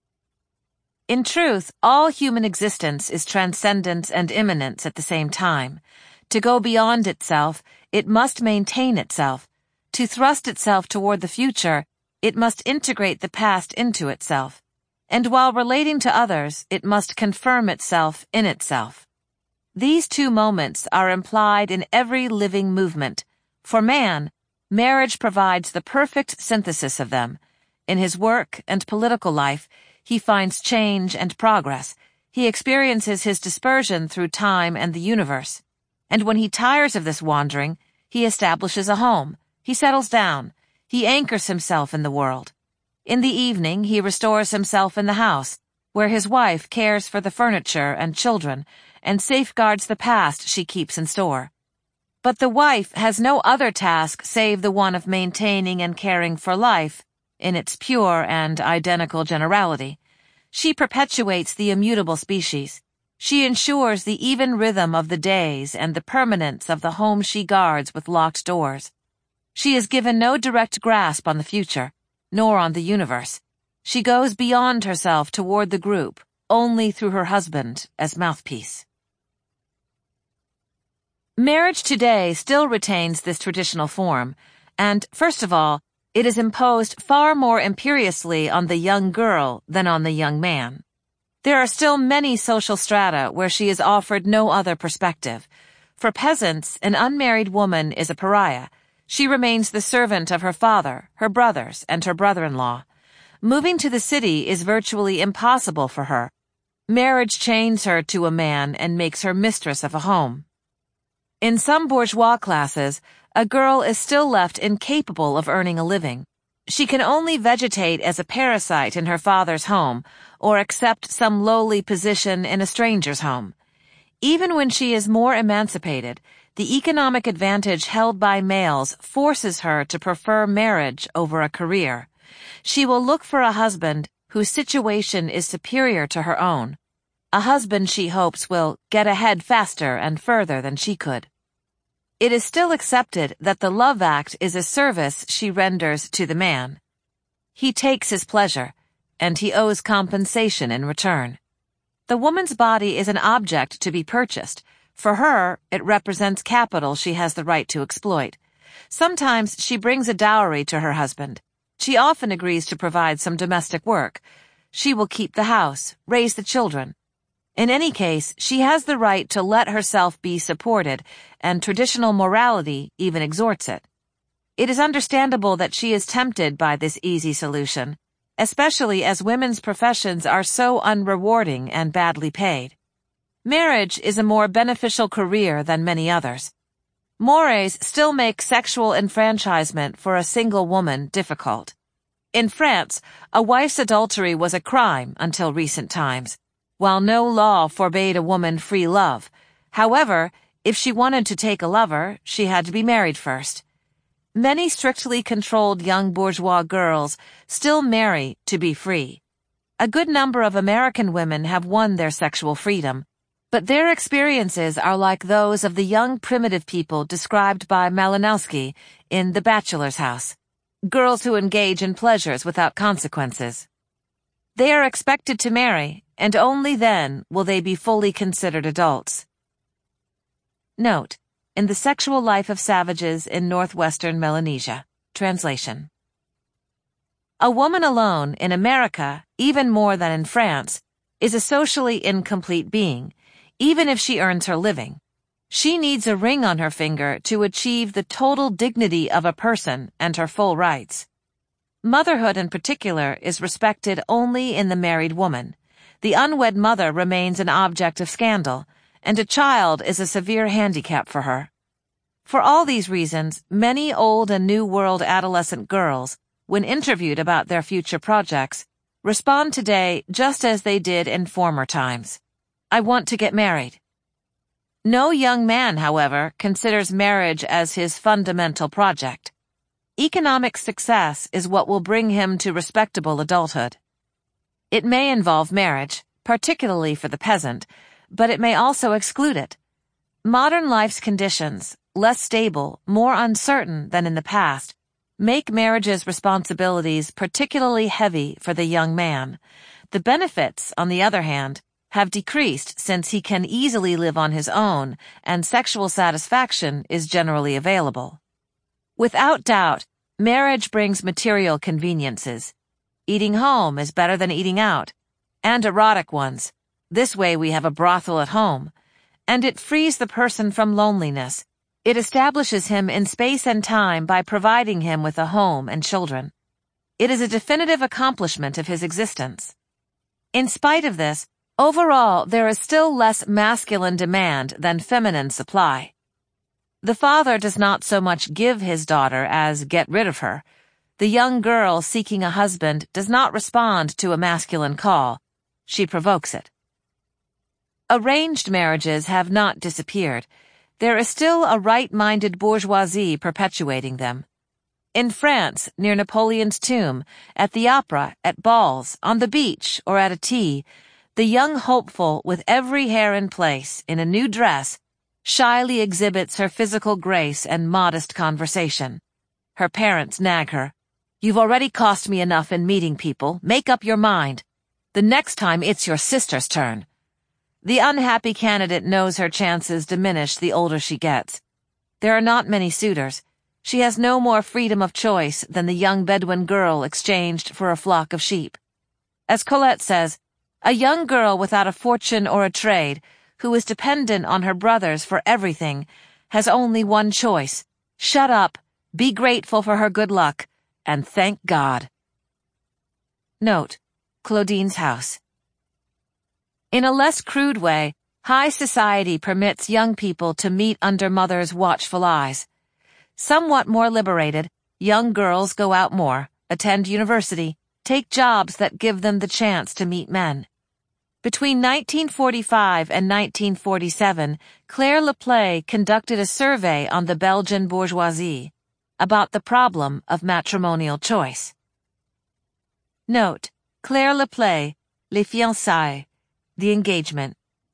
In truth, all human existence is transcendence and immanence at the same time. To go beyond itself, it must maintain itself. To thrust itself toward the future, it must integrate the past into itself. And while relating to others, it must confirm itself in itself. These two moments are implied in every living movement. For man, marriage provides the perfect synthesis of them. In his work and political life, he finds change and progress. He experiences his dispersion through time and the universe. And when he tires of this wandering, he establishes a home. He settles down. He anchors himself in the world. In the evening, he restores himself in the house, where his wife cares for the furniture and children and safeguards the past she keeps in store. But the wife has no other task save the one of maintaining and caring for life in its pure and identical generality. She perpetuates the immutable species. She ensures the even rhythm of the days and the permanence of the home she guards with locked doors. She is given no direct grasp on the future, nor on the universe. She goes beyond herself toward the group, only through her husband as mouthpiece. Marriage today still retains this traditional form, and, first of all, it is imposed far more imperiously on the young girl than on the young man. There are still many social strata where she is offered no other perspective. For peasants, an unmarried woman is a pariah. She remains the servant of her father, her brothers, and her brother-in-law. Moving to the city is virtually impossible for her. Marriage chains her to a man and makes her mistress of a home. In some bourgeois classes, a girl is still left incapable of earning a living. She can only vegetate as a parasite in her father's home or accept some lowly position in a stranger's home. Even when she is more emancipated, the economic advantage held by males forces her to prefer marriage over a career. She will look for a husband whose situation is superior to her own. A husband she hopes will get ahead faster and further than she could. It is still accepted that the love act is a service she renders to the man. He takes his pleasure, and he owes compensation in return. The woman's body is an object to be purchased. For her, it represents capital she has the right to exploit. Sometimes she brings a dowry to her husband. She often agrees to provide some domestic work. She will keep the house, raise the children. In any case, she has the right to let herself be supported, and traditional morality even exhorts it. It is understandable that she is tempted by this easy solution, especially as women's professions are so unrewarding and badly paid. Marriage is a more beneficial career than many others. Mores still make sexual enfranchisement for a single woman difficult. In France, a wife's adultery was a crime until recent times, while no law forbade a woman free love. However, if she wanted to take a lover, she had to be married first. Many strictly controlled young bourgeois girls still marry to be free. A good number of American women have won their sexual freedom, but their experiences are like those of the young primitive people described by Malinowski in The Bachelor's House, girls who engage in pleasures without consequences. They are expected to marry, and only then will they be fully considered adults. Note: In the Sexual Life of Savages in Northwestern Melanesia. Translation. A woman alone in America, even more than in France, is a socially incomplete being, even if she earns her living. She needs a ring on her finger to achieve the total dignity of a person and her full rights. Motherhood in particular is respected only in the married woman. The unwed mother remains an object of scandal, and a child is a severe handicap for her. For all these reasons, many old and New World adolescent girls, when interviewed about their future projects, respond today just as they did in former times. I want to get married. No young man, however, considers marriage as his fundamental project. Economic success is what will bring him to respectable adulthood. It may involve marriage, particularly for the peasant, but it may also exclude it. Modern life's conditions, less stable, more uncertain than in the past, make marriage's responsibilities particularly heavy for the young man. The benefits, on the other hand, have decreased since he can easily live on his own and sexual satisfaction is generally available. Without doubt, marriage brings material conveniences. Eating home is better than eating out, and erotic ones. This way we have a brothel at home, and it frees the person from loneliness. It establishes him in space and time by providing him with a home and children. It is a definitive accomplishment of his existence. In spite of this, overall there is still less masculine demand than feminine supply. The father does not so much give his daughter as get rid of her. The young girl seeking a husband does not respond to a masculine call. She provokes it. Arranged marriages have not disappeared. There is still a right-minded bourgeoisie perpetuating them. In France, near Napoleon's tomb, at the opera, at balls, on the beach, or at a tea, the young hopeful, with every hair in place, in a new dress, shyly exhibits her physical grace and modest conversation. Her parents nag her. "You've already cost me enough in meeting people. Make up your mind. The next time it's your sister's turn." The unhappy candidate knows her chances diminish the older she gets. There are not many suitors. She has no more freedom of choice than the young Bedouin girl exchanged for a flock of sheep. As Colette says, a young girl without a fortune or a trade, who is dependent on her brothers for everything, has only one choice: shut up, be grateful for her good luck, and thank God. Note: Claudine's House. In a less crude way, high society permits young people to meet under mothers' watchful eyes. Somewhat more liberated, young girls go out more, attend university, take jobs that give them the chance to meet men. Between nineteen forty-five and nineteen forty-seven, Claire Leplay conducted a survey on the Belgian bourgeoisie about the problem of matrimonial choice. Note: Claire Leplay, Les Fiançailles, The Engagement.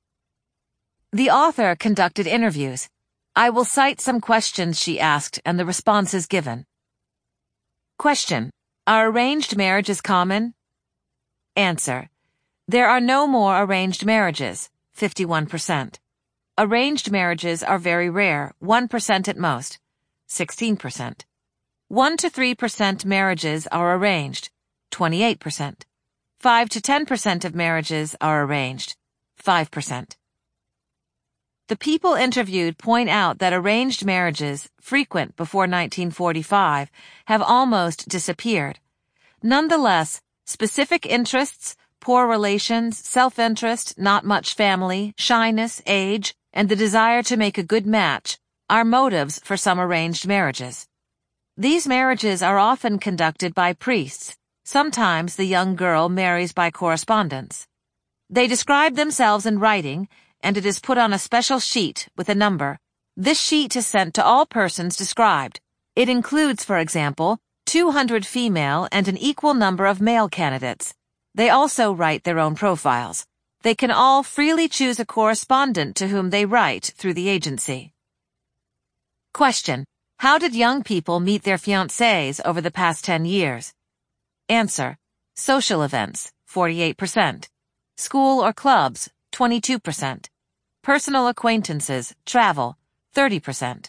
The author conducted interviews. I will cite some questions she asked and the responses given. Question: Are arranged marriages common? Answer: There are no more arranged marriages, fifty-one percent. Arranged marriages are very rare, one percent at most, sixteen percent. one to three percent marriages are arranged, twenty-eight percent. five to ten percent of marriages are arranged, five percent. The people interviewed point out that arranged marriages, frequent before nineteen forty-five, have almost disappeared. Nonetheless, specific interests, poor relations, self-interest, not much family, shyness, age, and the desire to make a good match are motives for some arranged marriages. These marriages are often conducted by priests. Sometimes the young girl marries by correspondence. They describe themselves in writing, and it is put on a special sheet with a number. This sheet is sent to all persons described. It includes, for example, two hundred female and an equal number of male candidates. They also write their own profiles. They can all freely choose a correspondent to whom they write through the agency. Question: how did young people meet their fiancés over the past ten years? Answer: social events, forty-eight percent. School or clubs, twenty-two percent. Personal acquaintances, travel, thirty percent.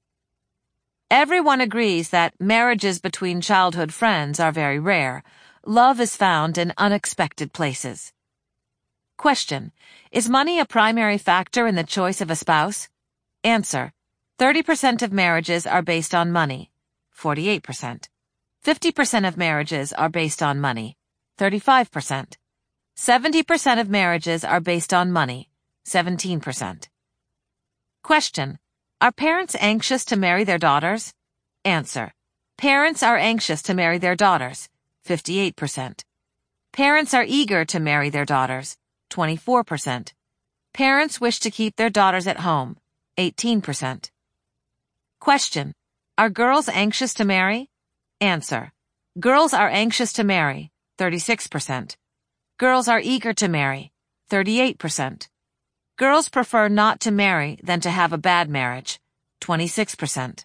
Everyone agrees that marriages between childhood friends are very rare. Love is found in unexpected places. Question: is money a primary factor in the choice of a spouse? Answer: thirty percent of marriages are based on money, forty-eight percent. fifty percent of marriages are based on money, thirty-five percent. seventy percent of marriages are based on money, seventeen percent. Question: are parents anxious to marry their daughters? Answer: parents are anxious to marry their daughters, fifty-eight percent. Parents are eager to marry their daughters, twenty-four percent. Parents wish to keep their daughters at home, eighteen percent. Question: are girls anxious to marry? Answer: girls are anxious to marry, thirty-six percent. Girls are eager to marry, thirty-eight percent. Girls prefer not to marry than to have a bad marriage, twenty-six percent.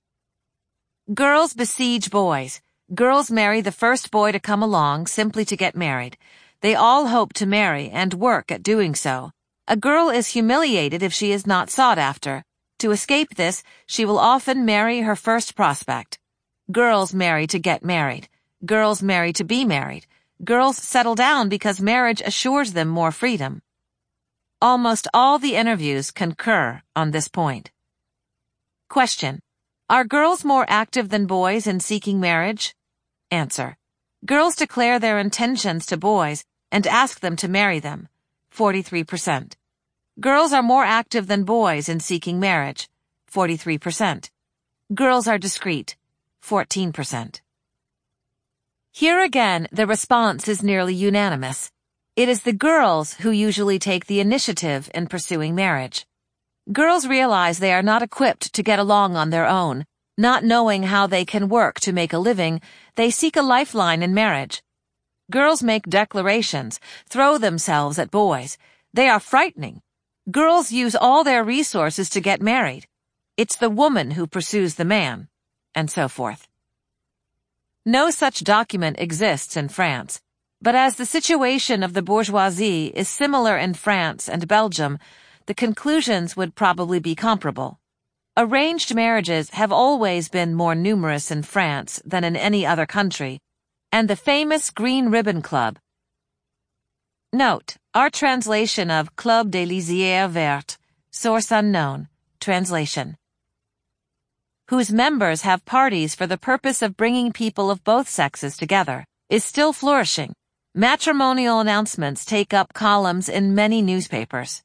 Girls besiege boys. Girls marry the first boy to come along simply to get married. They all hope to marry and work at doing so. A girl is humiliated if she is not sought after. To escape this, she will often marry her first prospect. Girls marry to get married. Girls marry to be married. Girls settle down because marriage assures them more freedom. Almost all the interviews concur on this point. Question: are girls more active than boys in seeking marriage? Answer: girls declare their intentions to boys and ask them to marry them, forty-three percent. Girls are more active than boys in seeking marriage, forty-three percent. Girls are discreet, fourteen percent. Here again, the response is nearly unanimous. It is the girls who usually take the initiative in pursuing marriage. Girls realize they are not equipped to get along on their own. Not knowing how they can work to make a living, they seek a lifeline in marriage. Girls make declarations, throw themselves at boys. They are frightening. Girls use all their resources to get married. It's the woman who pursues the man, and so forth. No such document exists in France, but as the situation of the bourgeoisie is similar in France and Belgium, the conclusions would probably be comparable. Arranged marriages have always been more numerous in France than in any other country, and the famous Green Ribbon Club. Note, our translation of Club des Lisières Vertes, source unknown, translation. Whose members have parties for the purpose of bringing people of both sexes together, is still flourishing. Matrimonial announcements take up columns in many newspapers.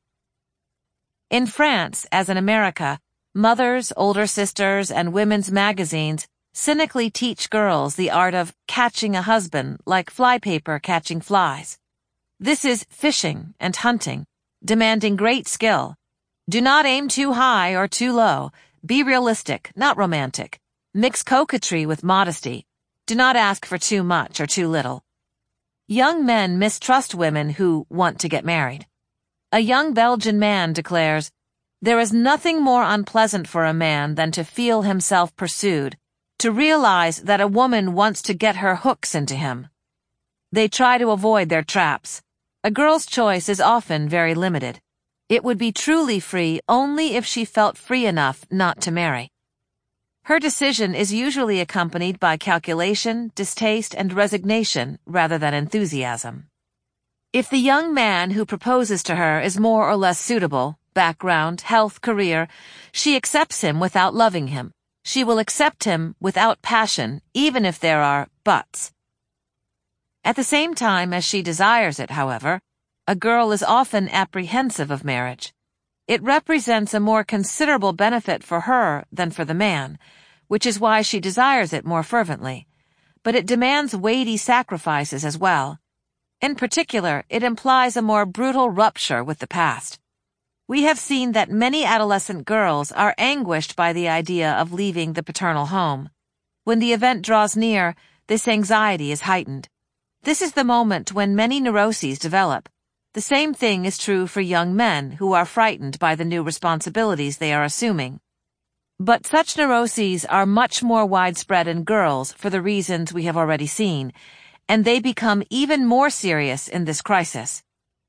In France, as in America, mothers, older sisters, and women's magazines cynically teach girls the art of catching a husband like flypaper catching flies. This is fishing and hunting, demanding great skill. Do not aim too high or too low. Be realistic, not romantic. Mix coquetry with modesty. Do not ask for too much or too little. Young men mistrust women who want to get married. A young Belgian man declares, "There is nothing more unpleasant for a man than to feel himself pursued, to realize that a woman wants to get her hooks into him." They try to avoid their traps. A girl's choice is often very limited. It would be truly free only if she felt free enough not to marry. Her decision is usually accompanied by calculation, distaste, and resignation rather than enthusiasm. If the young man who proposes to her is more or less suitable, background, health, career, she accepts him without loving him. She will accept him without passion, even if there are buts. At the same time as she desires it, however, a girl is often apprehensive of marriage. It represents a more considerable benefit for her than for the man, which is why she desires it more fervently. But it demands weighty sacrifices as well. In particular, it implies a more brutal rupture with the past. We have seen that many adolescent girls are anguished by the idea of leaving the paternal home. When the event draws near, this anxiety is heightened. This is the moment when many neuroses develop. The same thing is true for young men who are frightened by the new responsibilities they are assuming. But such neuroses are much more widespread in girls for the reasons we have already seen, and they become even more serious in this crisis.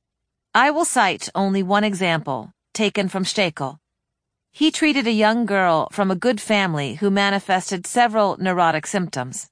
I will cite only one example, taken from Stekel. He treated a young girl from a good family who manifested several neurotic symptoms.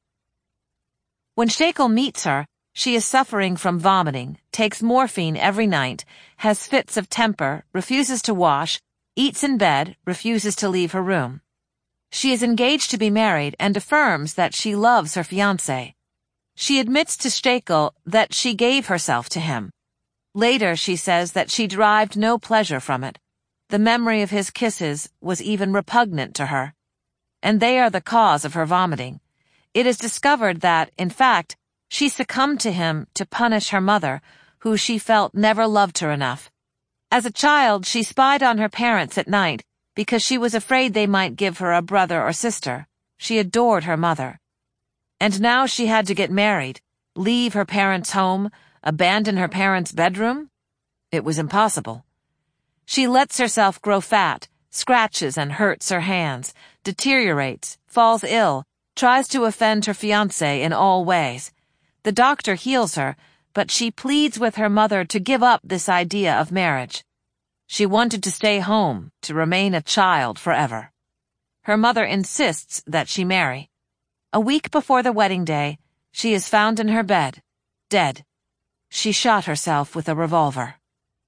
When Stekel meets her, she is suffering from vomiting, takes morphine every night, has fits of temper, refuses to wash, eats in bed, refuses to leave her room. She is engaged to be married and affirms that she loves her fiancé. She admits to Stekel that she gave herself to him. Later, she says that she derived no pleasure from it. The memory of his kisses was even repugnant to her. And they are the cause of her vomiting. It is discovered that, in fact, she succumbed to him to punish her mother, who she felt never loved her enough. As a child, she spied on her parents at night because she was afraid they might give her a brother or sister. She adored her mother. And now she had to get married, leave her parents' home, abandon her parents' bedroom? It was impossible. She lets herself grow fat, scratches and hurts her hands, deteriorates, falls ill, tries to offend her fiancé in all ways. The doctor heals her, but she pleads with her mother to give up this idea of marriage. She wanted to stay home, to remain a child forever. Her mother insists that she marry. A week before the wedding day, she is found in her bed, dead. She shot herself with a revolver.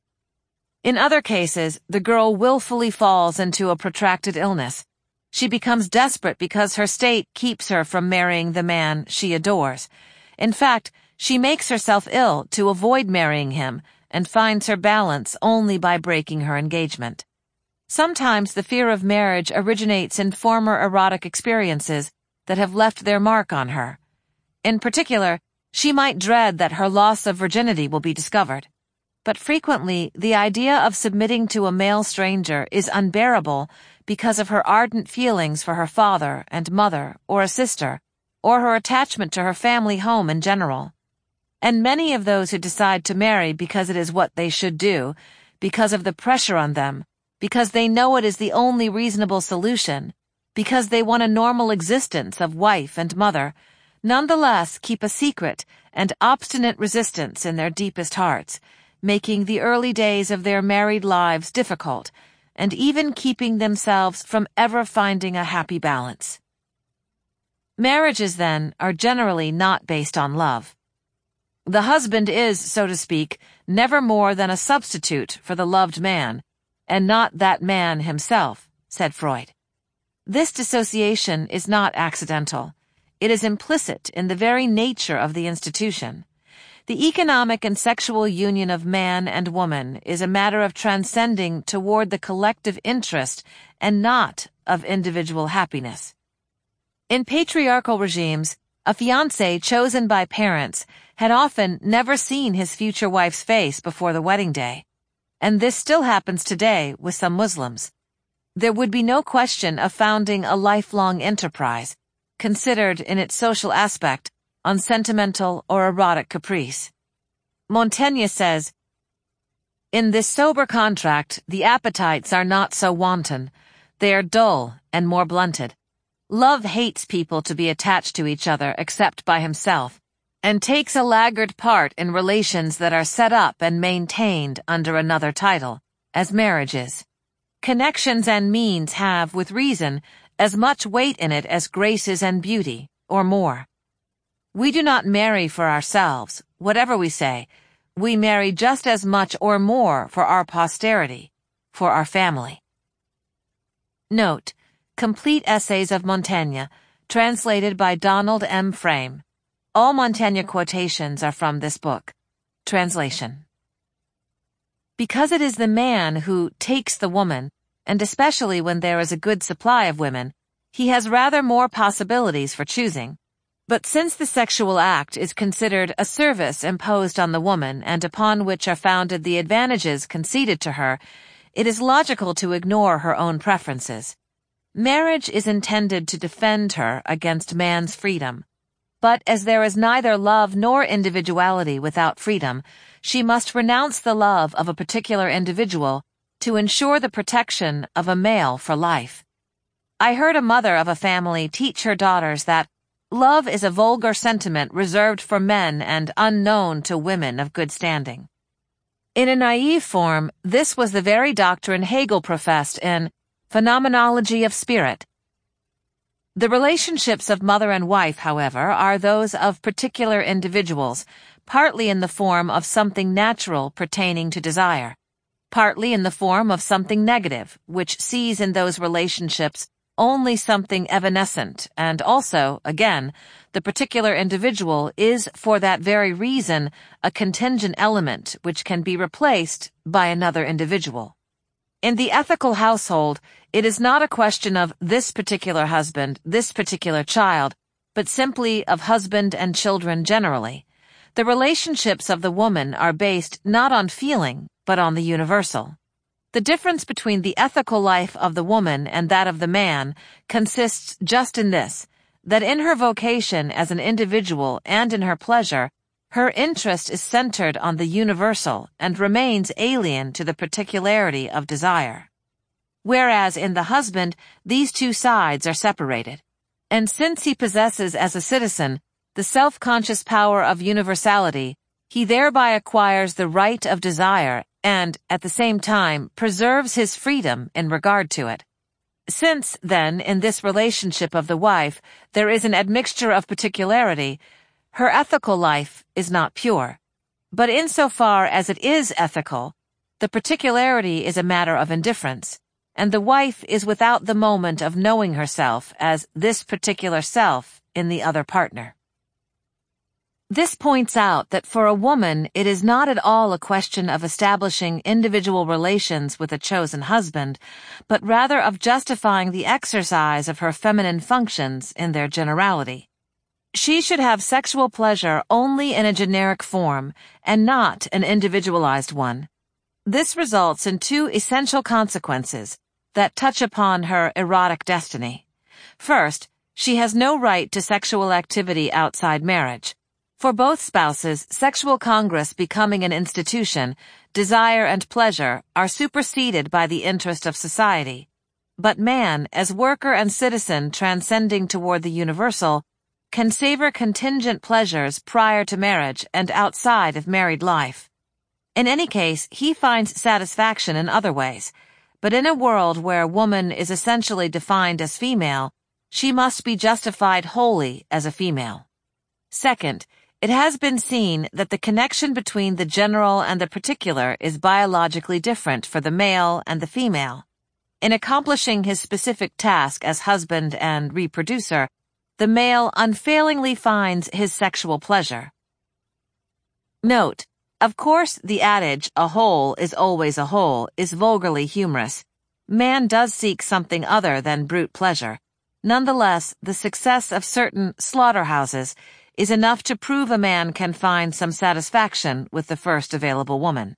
In other cases, the girl willfully falls into a protracted illness. She becomes desperate because her state keeps her from marrying the man she adores. In fact, she makes herself ill to avoid marrying him and finds her balance only by breaking her engagement. Sometimes the fear of marriage originates in former erotic experiences that have left their mark on her. In particular, she might dread that her loss of virginity will be discovered. But frequently, the idea of submitting to a male stranger is unbearable because of her ardent feelings for her father and mother or a sister, or her attachment to her family home in general. And many of those who decide to marry because it is what they should do, because of the pressure on them, because they know it is the only reasonable solution, because they want a normal existence of wife and mother, nonetheless keep a secret and obstinate resistance in their deepest hearts, making the early days of their married lives difficult, and even keeping themselves from ever finding a happy balance. Marriages, then, are generally not based on love. The husband is, so to speak, never more than a substitute for the loved man, and not that man himself, said Freud. This dissociation is not accidental. It is implicit in the very nature of the institution. The economic and sexual union of man and woman is a matter of transcending toward the collective interest and not of individual happiness. In patriarchal regimes, a fiancé chosen by parents had often never seen his future wife's face before the wedding day, and this still happens today with some Muslims. There would be no question of founding a lifelong enterprise, considered in its social aspect, on sentimental or erotic caprice. Montaigne says, "In this sober contract, the appetites are not so wanton. They are dull and more blunted. Love hates people to be attached to each other except by himself, and takes a laggard part in relations that are set up and maintained under another title, as marriage is. Connections and means have, with reason, as much weight in it as graces and beauty, or more. We do not marry for ourselves, whatever we say. We marry just as much or more for our posterity, for our family. Note: Complete Essays of Montaigne, translated by Donald M. Frame. All Montaigne quotations are from this book. Translation. Because it is the man who takes the woman, and especially when there is a good supply of women, he has rather more possibilities for choosing. But since the sexual act is considered a service imposed on the woman and upon which are founded the advantages conceded to her, it is logical to ignore her own preferences. Marriage is intended to defend her against man's freedom. But as there is neither love nor individuality without freedom, she must renounce the love of a particular individual to ensure the protection of a male for life. I heard a mother of a family teach her daughters that love is a vulgar sentiment reserved for men and unknown to women of good standing. In a naive form, this was the very doctrine Hegel professed in Phenomenology of Spirit. The relationships of mother and wife, however, are those of particular individuals, partly in the form of something natural pertaining to desire, partly in the form of something negative, which sees in those relationships only something evanescent, and also, again, the particular individual is, for that very reason, a contingent element which can be replaced by another individual. In the ethical household, it is not a question of this particular husband, this particular child, but simply of husband and children generally. The relationships of the woman are based not on feeling, but on the universal. The difference between the ethical life of the woman and that of the man consists just in this, that in her vocation as an individual and in her pleasure, her interest is centered on the universal and remains alien to the particularity of desire. Whereas in the husband, these two sides are separated. And since he possesses as a citizen the self-conscious power of universality, he thereby acquires the right of desire and, at the same time, preserves his freedom in regard to it. Since, then, in this relationship of the wife, there is an admixture of particularity, her ethical life is not pure. But insofar as it is ethical, the particularity is a matter of indifference, and the wife is without the moment of knowing herself as this particular self in the other partner. This points out that for a woman it is not at all a question of establishing individual relations with a chosen husband, but rather of justifying the exercise of her feminine functions in their generality. She should have sexual pleasure only in a generic form, and not an individualized one. This results in two essential consequences that touch upon her erotic destiny. First, she has no right to sexual activity outside marriage. For both spouses, sexual congress becoming an institution, desire and pleasure are superseded by the interest of society. But man, as worker and citizen transcending toward the universal, can savor contingent pleasures prior to marriage and outside of married life. In any case, he finds satisfaction in other ways, but in a world where woman is essentially defined as female, she must be justified wholly as a female. Second, it has been seen that the connection between the general and the particular is biologically different for the male and the female. In accomplishing his specific task as husband and reproducer, the male unfailingly finds his sexual pleasure. Note: of course, the adage, a hole is always a hole, is vulgarly humorous. Man does seek something other than brute pleasure. Nonetheless, the success of certain slaughterhouses is enough to prove a man can find some satisfaction with the first available woman.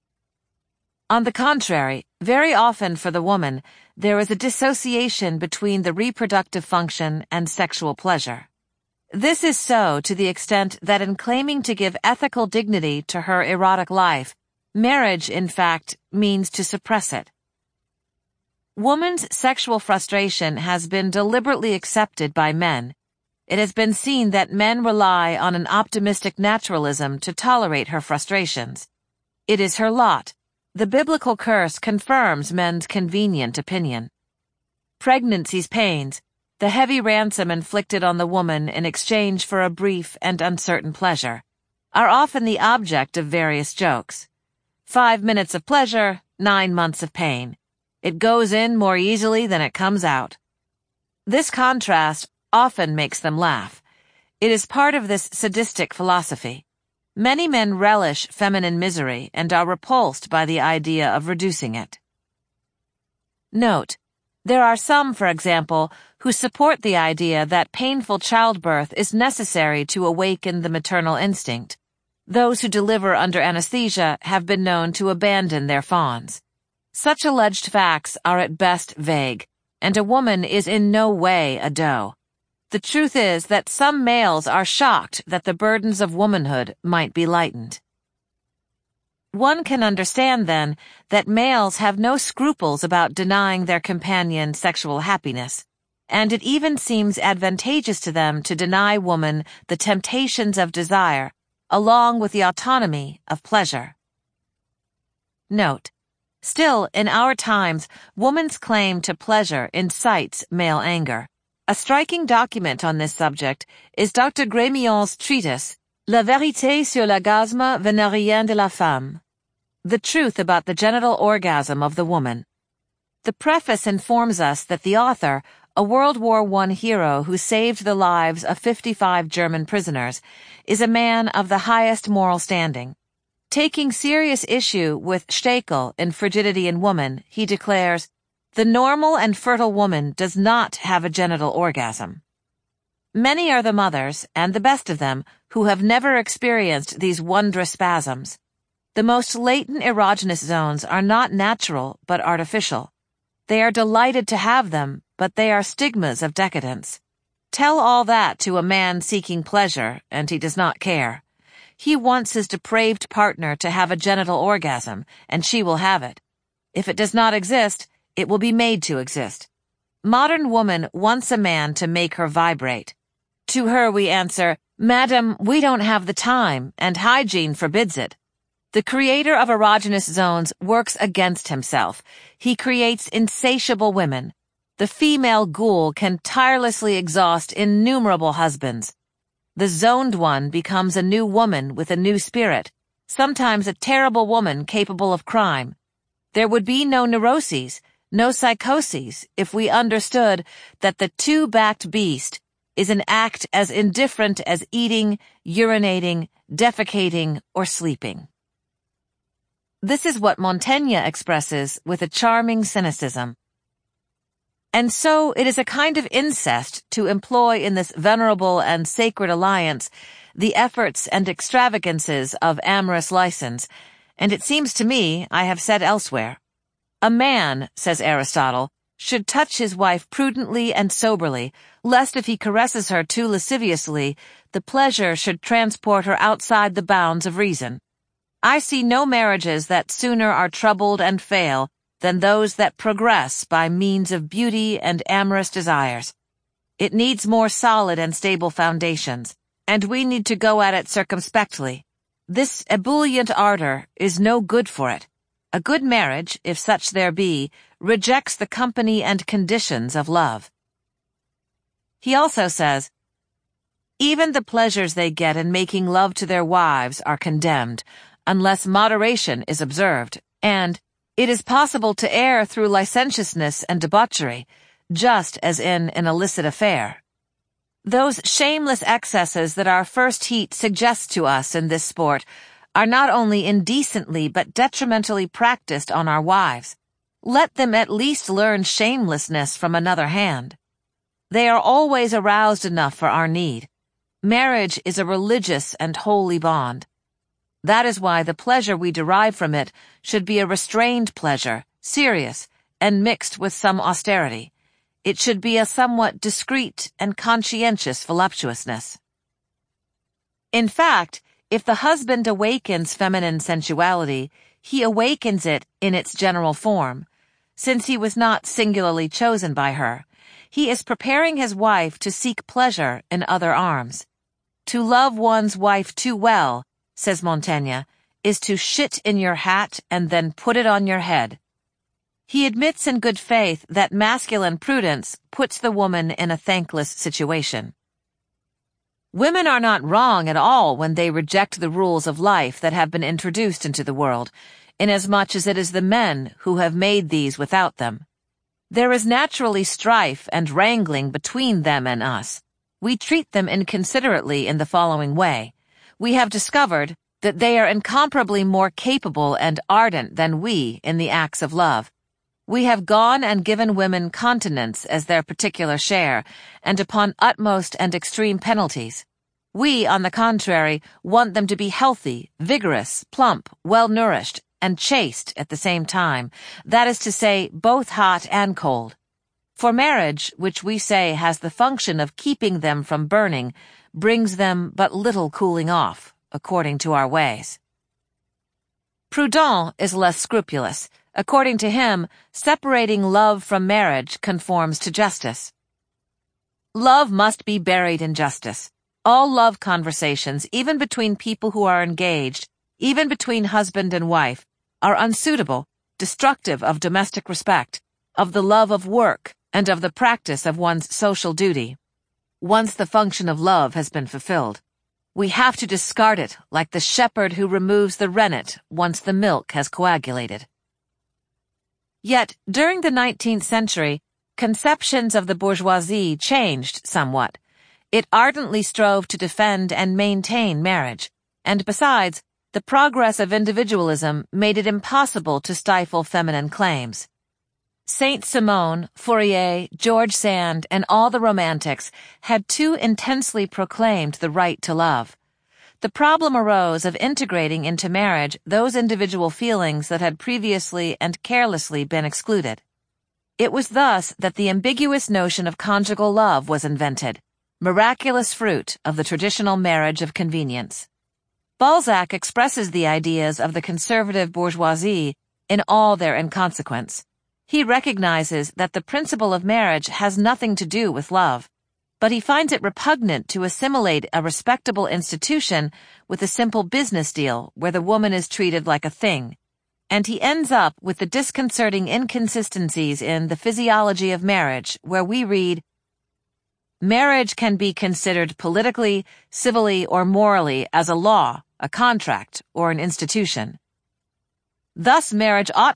On the contrary, very often for the woman, there is a dissociation between the reproductive function and sexual pleasure. This is so to the extent that in claiming to give ethical dignity to her erotic life, marriage, in fact, means to suppress it. Woman's sexual frustration has been deliberately accepted by men. It has been seen that men rely on an optimistic naturalism to tolerate her frustrations. It is her lot. The biblical curse confirms men's convenient opinion. Pregnancy's pains, the heavy ransom inflicted on the woman in exchange for a brief and uncertain pleasure, are often the object of various jokes. Five minutes of pleasure, nine months of pain. It goes in more easily than it comes out. This contrast often makes them laugh. It is part of this sadistic philosophy. Many men relish feminine misery and are repulsed by the idea of reducing it. Note, there are some, for example, who support the idea that painful childbirth is necessary to awaken the maternal instinct. Those who deliver under anesthesia have been known to abandon their fawns. Such alleged facts are at best vague, and a woman is in no way a doe. The truth is that some males are shocked that the burdens of womanhood might be lightened. One can understand, then, that males have no scruples about denying their companion sexual happiness, and it even seems advantageous to them to deny woman the temptations of desire, along with the autonomy of pleasure. Note, still, in our times, woman's claim to pleasure incites male anger. A striking document on this subject is Doctor Grémillon's treatise, La vérité sur l'orgasme vénérien de la femme, The Truth About the Genital Orgasm of the Woman. The preface informs us that the author, a World War One hero who saved the lives of fifty-five German prisoners, is a man of the highest moral standing. Taking serious issue with Stekel in Frigidity in Woman, he declares, "The normal and fertile woman does not have a genital orgasm." Many are the mothers, and the best of them, who have never experienced these wondrous spasms. The most latent erogenous zones are not natural but artificial. They are delighted to have them, but they are stigmas of decadence. Tell all that to a man seeking pleasure, and he does not care. He wants his depraved partner to have a genital orgasm, and she will have it. If it does not exist, it will be made to exist. Modern woman wants a man to make her vibrate. To her we answer, "Madam, we don't have the time, and hygiene forbids it." The creator of erogenous zones works against himself. He creates insatiable women. The female ghoul can tirelessly exhaust innumerable husbands. The zoned one becomes a new woman with a new spirit, sometimes a terrible woman capable of crime. There would be no neuroses, no psychoses, if we understood that the two-backed beast is an act as indifferent as eating, urinating, defecating, or sleeping. This is what Montaigne expresses with a charming cynicism. And so it is a kind of incest to employ in this venerable and sacred alliance the efforts and extravagances of amorous license, and it seems to me, I have said elsewhere, a man, says Aristotle, should touch his wife prudently and soberly, lest if he caresses her too lasciviously, the pleasure should transport her outside the bounds of reason. I see no marriages that sooner are troubled and fail than those that progress by means of beauty and amorous desires. It needs more solid and stable foundations, and we need to go at it circumspectly. This ebullient ardor is no good for it. A good marriage, if such there be, rejects the company and conditions of love. He also says, even the pleasures they get in making love to their wives are condemned, unless moderation is observed, and it is possible to err through licentiousness and debauchery, just as in an illicit affair. Those shameless excesses that our first heat suggests to us in this sport are not only indecently but detrimentally practiced on our wives. Let them at least learn shamelessness from another hand. They are always aroused enough for our need. Marriage is a religious and holy bond. That is why the pleasure we derive from it should be a restrained pleasure, serious, and mixed with some austerity. It should be a somewhat discreet and conscientious voluptuousness. In fact, if the husband awakens feminine sensuality, he awakens it in its general form. Since he was not singularly chosen by her, he is preparing his wife to seek pleasure in other arms. To love one's wife too well, says Montaigne, is to shit in your hat and then put it on your head. He admits in good faith that masculine prudence puts the woman in a thankless situation. Women are not wrong at all when they reject the rules of life that have been introduced into the world. inasmuch as it is the men who have made these without them. There is naturally strife and wrangling between them and us. We treat them inconsiderately in the following way. We have discovered that they are incomparably more capable and ardent than we in the acts of love. We have gone and given women continence as their particular share, and upon utmost and extreme penalties. We, on the contrary, want them to be healthy, vigorous, plump, well-nourished, and chaste at the same time, that is to say, both hot and cold. For marriage, which we say has the function of keeping them from burning, brings them but little cooling off, according to our ways. Proudhon is less scrupulous. According to him, separating love from marriage conforms to justice. Love must be buried in justice. All love conversations, even between people who are engaged, even between husband and wife, are unsuitable, destructive of domestic respect, of the love of work, and of the practice of one's social duty. Once the function of love has been fulfilled, we have to discard it like the shepherd who removes the rennet once the milk has coagulated. Yet, during the nineteenth century, conceptions of the bourgeoisie changed somewhat. It ardently strove to defend and maintain marriage, and besides, the progress of individualism made it impossible to stifle feminine claims. Saint-Simon, Fourier, George Sand, and all the Romantics had too intensely proclaimed the right to love. The problem arose of integrating into marriage those individual feelings that had previously and carelessly been excluded. It was thus that the ambiguous notion of conjugal love was invented, miraculous fruit of the traditional marriage of convenience. Balzac expresses the ideas of the conservative bourgeoisie in all their inconsequence. He recognizes that the principle of marriage has nothing to do with love, but he finds it repugnant to assimilate a respectable institution with a simple business deal where the woman is treated like a thing, and he ends up with the disconcerting inconsistencies in The Physiology of Marriage, where we read, "Marriage can be considered politically, civilly, or morally as a law, a contract, or an institution. Thus marriage ought